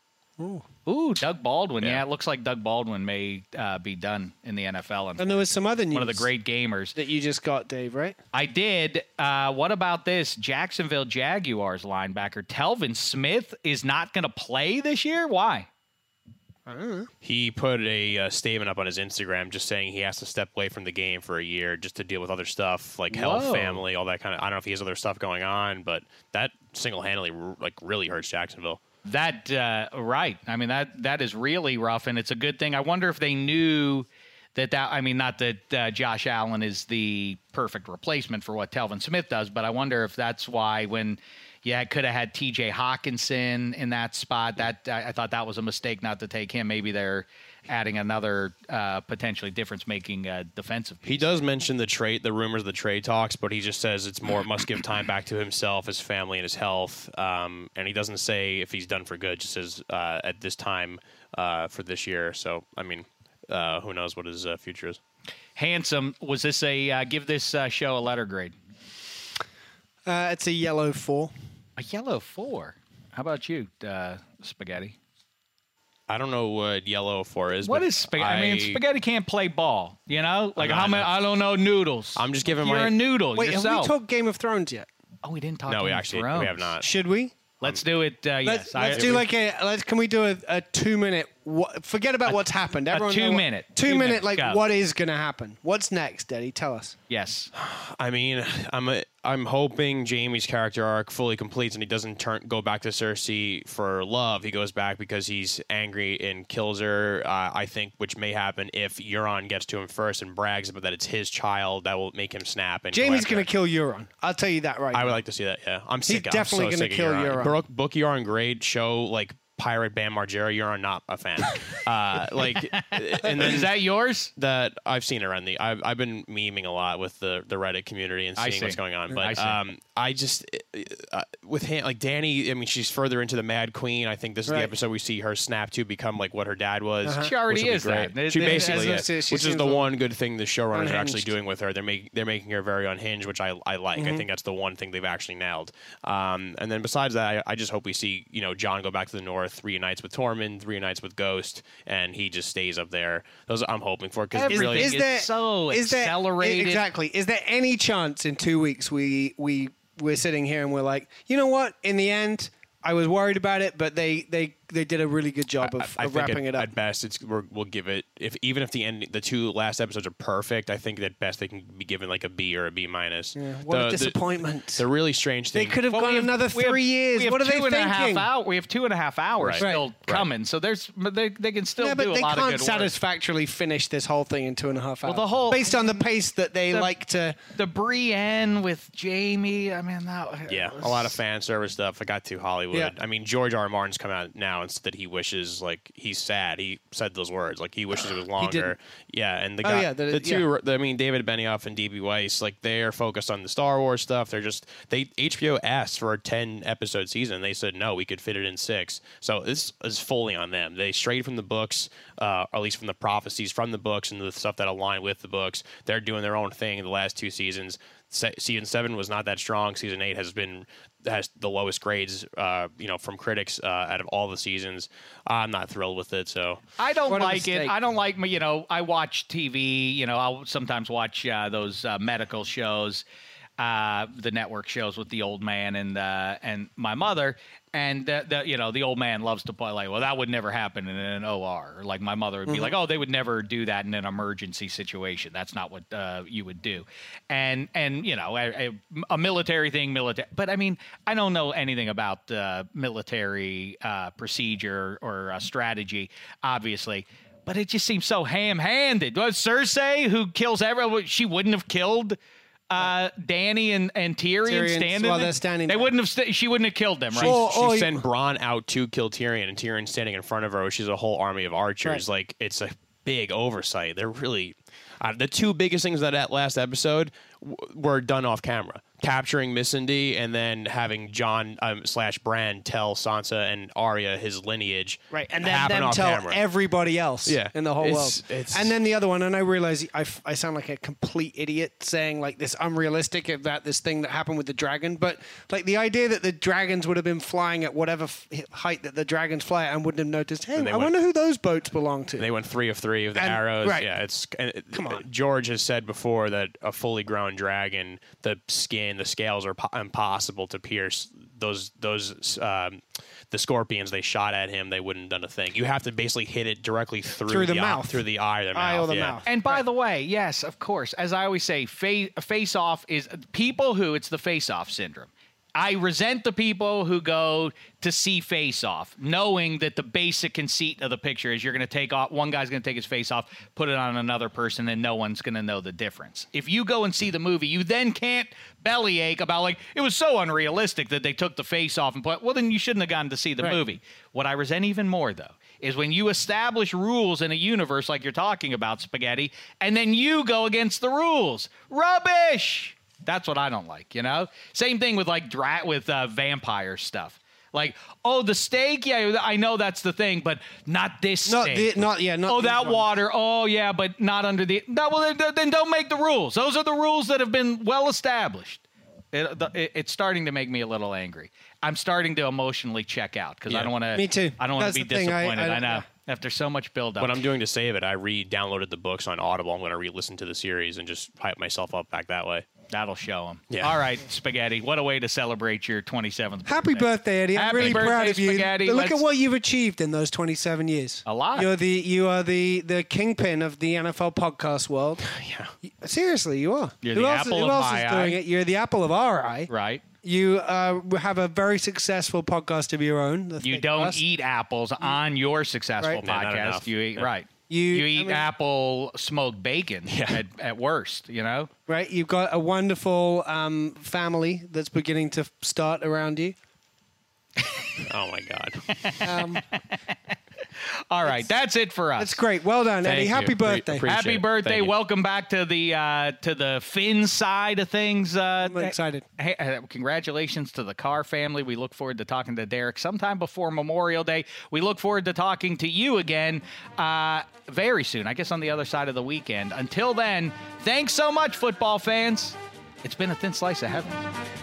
S4: Ooh, Doug Baldwin. Yeah,
S8: Yeah.
S4: it looks like Doug Baldwin may uh, be done in the N F L.
S5: And there was some other news.
S4: One of the great gamers.
S5: that you just got, Dave. Right?
S4: I did. Uh, what about this? Jacksonville Jaguars linebacker Telvin Smith is not going to play this year. Why?
S8: He put a uh, statement up on his Instagram just saying he has to step away from the game for a year just to deal with other stuff like health,
S4: Whoa.
S8: family, all that kind of. I don't know if he has other stuff going on, but that single-handedly like really hurts Jacksonville.
S4: That uh, right. I mean that that is really rough, and it's a good thing. I wonder if they knew that that. I mean, not that uh, Josh Allen is the perfect replacement for what Telvin Smith does, but I wonder if that's why when. Yeah, could have had T J Hawkinson in that spot. That I, I thought that was a mistake not to take him. Maybe they're adding another uh, potentially difference-making uh, defensive piece.
S8: He does mention the trade, the rumors of the trade talks, but he just says it's more must give time back to himself, his family, and his health. Um, and he doesn't say if he's done for good. Just says uh, at this time uh, for this year. So I mean, uh, who knows what his uh, future is?
S4: Handsome, was this a uh, give this uh, show a letter grade?
S5: Uh, it's a yellow four.
S4: A yellow four. How about you, uh, Spaghetti?
S8: I don't know what yellow for is.
S4: What
S8: but
S4: is spaghetti? I, mean, spaghetti can't play ball. You know, like
S8: I'm
S4: how
S8: not-
S4: many? I don't know noodles.
S8: I'm just giving
S4: You're
S8: my-
S4: a noodle
S5: Wait,
S4: yourself.
S5: have we talked Game of Thrones yet?
S4: oh, we didn't talk.
S8: No,
S4: Game
S8: we
S4: of
S8: actually
S4: Thrones.
S8: we have not.
S5: Should we?
S4: Let's do it. Uh,
S5: Let's,
S4: yes, I-
S5: let's do like a. Let's. Can we do a, a two minute? What, forget about what's happened. Everyone
S4: two
S5: know what-
S4: minute.
S5: Two,
S4: Two
S5: minute.
S4: minutes,
S5: Like
S4: go.
S5: what is going to happen? What's next, Eddie? Tell us.
S4: yes.
S8: I mean, I'm a, I'm hoping Jamie's character arc fully completes and he doesn't turn go back to Cersei for love. He goes back because he's angry and kills her. Uh, I think, which may happen if Euron gets to him first and brags about that it's his child. That will make him snap. And
S5: Jamie's
S8: going
S5: going to kill Euron. I'll tell you that right.
S8: I
S5: now.
S8: would like to see that. Yeah, I'm sick.
S5: definitely
S8: I'm so
S5: gonna
S8: sick of
S5: kill
S8: Euron.
S5: Euron.
S8: Book, book Euron, great show like Pirate Bam Margera. Euron, not a fan. uh, like, and then
S4: Is that yours?
S8: that I've seen it around the. I've I've been memeing a lot with the, the Reddit community and
S4: I
S8: seeing
S4: see.
S8: what's going on.
S4: I
S8: But
S4: see.
S8: um, I just uh, with Han, like Danny. I mean, she's further into the Mad Queen. I think this is
S5: Right.
S8: the episode we see her snap to become like what her dad was.
S4: She already
S8: which will be
S4: is
S8: great.
S4: that.
S8: She
S4: It- it-
S8: basically
S5: as
S8: is,
S5: I say, she
S8: which is
S5: seems
S8: the
S5: a little
S8: one good thing the showrunners are actually
S5: unhinged.
S8: doing with her. They're making they're making her very unhinged, which I I like.
S5: Mm-hmm.
S8: I think that's the one thing they've actually nailed. Um, and then besides that, I, I just hope we see you know John go back to the North. three nights with Tormund, three nights with Ghost, and he just stays up there. Those I'm hoping for because
S4: Everything
S8: really
S4: is there- so accelerated.
S5: Exactly. Is there any chance in two weeks we we we're sitting here and we're like, you know what? In the end, I was worried about it, but they they, they did a really good job of,
S8: I, I
S5: of
S8: think
S5: wrapping
S8: at,
S5: it up.
S8: At best, it's we're, we'll give it if even if the end the two last episodes are perfect. I think at best they can be given like a B or a B minus.
S5: Yeah, what
S8: the,
S5: a disappointment!
S8: The, the really strange thing.
S5: They could have
S4: Well,
S5: gone
S4: we have-
S5: another
S4: we have-
S5: three years.
S4: We have
S5: What are
S4: two
S5: they
S4: and a half
S5: thinking?
S4: hour- We have two and a half hours
S8: Right.
S4: still
S8: Right.
S4: coming, so there's but they they can still
S5: Yeah,
S4: do
S5: but
S4: a
S5: they
S4: lot of
S5: can't
S4: good work.
S5: satisfactorily finish this whole thing in two and a half hours.
S4: Well, the whole-
S5: based on the pace that they
S4: the-
S5: like to.
S4: The Brienne with Jamie. I mean, that
S8: Yeah,
S4: was-
S8: a lot of fan service stuff. I got too Hollywood.
S5: Yeah.
S8: I mean, George R. R. Martin's come out now and said that he wishes, like, he's sad. He said those words, like he wishes it was longer.
S5: didn't.
S8: Yeah, and the
S5: Oh,
S8: guy,
S5: yeah, that
S8: the
S5: it-
S8: two, I mean, David Benioff and D B. Weiss, like they're focused on the Star Wars stuff. They're just they H B O asked for a ten episode season. They said no, we could fit it in six. So this is fully on them. They strayed from the books, uh, or at least from the prophecies from the books and the stuff that align with the books. They're doing their own thing in the last two seasons. Se- season seven was not that strong. Season eight has been has the lowest grades, uh, you know, from critics uh, out of all the seasons. I'm not thrilled with it. So
S4: I don't
S5: What a
S4: like it.
S5: mistake.
S4: I don't like, you know, I watch T V, you know, I'll sometimes watch uh, those uh, medical shows, uh, the network shows with the old man and uh, and my mother. And, the, the, you know, the old man loves to play like, well, that would never happen in an O R. Or like my mother would be
S5: Mm-hmm.
S4: like, oh, they would never do that in an emergency situation. That's not what uh, you would do. And, and you know, a, a, a military thing, military. But, I mean, I don't know anything about uh, military uh, procedure or uh, strategy, obviously. But it just seems so ham-handed. Was Cersei, who kills everyone, she wouldn't have killed uh, Danny and, and Tyrion,
S5: Tyrion,
S4: standing
S5: while
S4: there?
S5: they're standing
S4: They
S5: there.
S4: wouldn't have. St- she wouldn't have killed them, right?
S8: She,
S5: Or-
S8: she
S5: or-
S8: sent Bronn out to kill Tyrion, and Tyrion standing in front of her. She's a whole army of archers.
S5: Right.
S8: Like it's a big oversight. They're really uh, the two biggest things that that last episode w- were done off camera. Capturing Missandei and then having John um, slash Bran tell Sansa and Arya his lineage.
S5: Right, and then
S8: happen
S5: them
S8: off
S5: tell
S8: camera.
S5: everybody else
S8: Yeah,
S5: in the whole
S8: it's-
S5: world.
S8: it's-
S5: And then the other one, and I realize I, f- I sound like a complete idiot saying like this unrealistic about this thing that happened with the dragon, but like the idea that the dragons would have been flying at whatever f- height that the dragons fly at and wouldn't have noticed, hey,
S8: And they
S5: I
S8: went-
S5: wonder who those boats belong to.
S8: They went three of three of the
S5: And-
S8: arrows.
S5: right.
S8: Yeah, it's and it-
S5: Come on.
S8: George has said before that a fully grown dragon, the skin, the scales are po- impossible to pierce. Those those um, the scorpions they shot at him, they wouldn't have done a thing. You have to basically hit it directly through,
S5: Through the
S8: eye-
S5: mouth.
S8: through the eye, or the
S5: Eye
S8: mouth.
S5: or the
S8: yeah.
S5: mouth.
S4: And by the way, yes, of course, as I always say, fa- face off is people who it's the face off syndrome. I resent the people who go to see Face Off, knowing that the basic conceit of the picture is you're going to take off, one guy's going to take his face off, put it on another person, and no one's going to know the difference. If you go and see the movie, you then can't bellyache about, like, it was so unrealistic that they took the face off and put, well, then you shouldn't have gone to see the
S5: Right.
S4: movie. What I resent even more, though, is when you establish rules in a universe like you're talking about, Spaghetti, and then you go against the rules. Rubbish! That's what I don't like, you know? Same thing with, like, dra- with uh, vampire stuff. Like, oh, the steak, yeah, I know that's the thing, but not this
S5: Not
S4: steak.
S5: the- not- yeah, not
S4: oh,
S5: these
S4: that
S5: ones.
S4: water, oh, yeah, but not under the... No, well, then, then don't make the rules. Those are the rules that have been well established. It, the, it, it's starting to make me a little angry. I'm starting to emotionally check out because I
S8: Yeah.
S4: don't want to...
S5: Me too.
S4: I don't want
S5: That's
S4: to be
S5: the thing, I-
S4: disappointed. I,
S5: I-
S4: know.
S5: yeah.
S4: After so much build-up.
S8: What I'm doing to save it, I re-downloaded the books on Audible. I'm going to re-listen to the series and just hype myself up back that way.
S4: That'll show them.
S8: Yeah.
S4: All right, Spaghetti. What a way to celebrate your twenty-seventh
S5: Happy birthday, Eddie! I'm
S4: Happy
S5: really
S4: birthday,
S5: proud of you.
S4: Spaghetti.
S5: Look
S4: Let's-
S5: at what you've achieved in those twenty-seven years.
S4: A lot.
S5: You're the you are the the kingpin of the N F L podcast world.
S8: Yeah.
S5: Seriously, you are.
S4: You're
S5: who
S4: the
S5: else,
S4: apple
S5: who
S4: of
S5: else
S4: my
S5: is doing
S4: eye.
S5: it? You're the apple of our eye.
S4: Right.
S5: You uh, have a very successful podcast of your own. the
S4: You
S5: Thick
S4: don't
S5: Cast.
S4: eat apples on your successful
S5: Right.
S8: No, not
S4: podcast.
S8: enough.
S4: You eat
S8: Yeah.
S4: right.
S5: You-
S4: You,
S5: I
S4: eat
S5: mean-
S4: apple smoked bacon
S8: Yeah.
S4: at, at worst. You know.
S5: right. You've got a wonderful um, family that's beginning to start around you.
S8: Oh, my God.
S5: Um,
S4: All right, that's it for us.
S5: that's great. Well done,
S8: Thank
S5: Eddie.
S8: you.
S5: Happy
S8: Appre-
S5: birthday.
S8: appreciate
S4: Happy
S8: it.
S4: birthday!
S8: Thank you.
S4: Welcome back to the uh, to the Finn side of things. Uh,
S5: I'm excited.
S4: Hey, uh, congratulations to the Carr family. We look forward to talking to Derek sometime before Memorial Day. We look forward to talking to you again uh, very soon, I guess on the other side of the weekend. Until then, thanks so much, football fans. It's been a thin slice of heaven.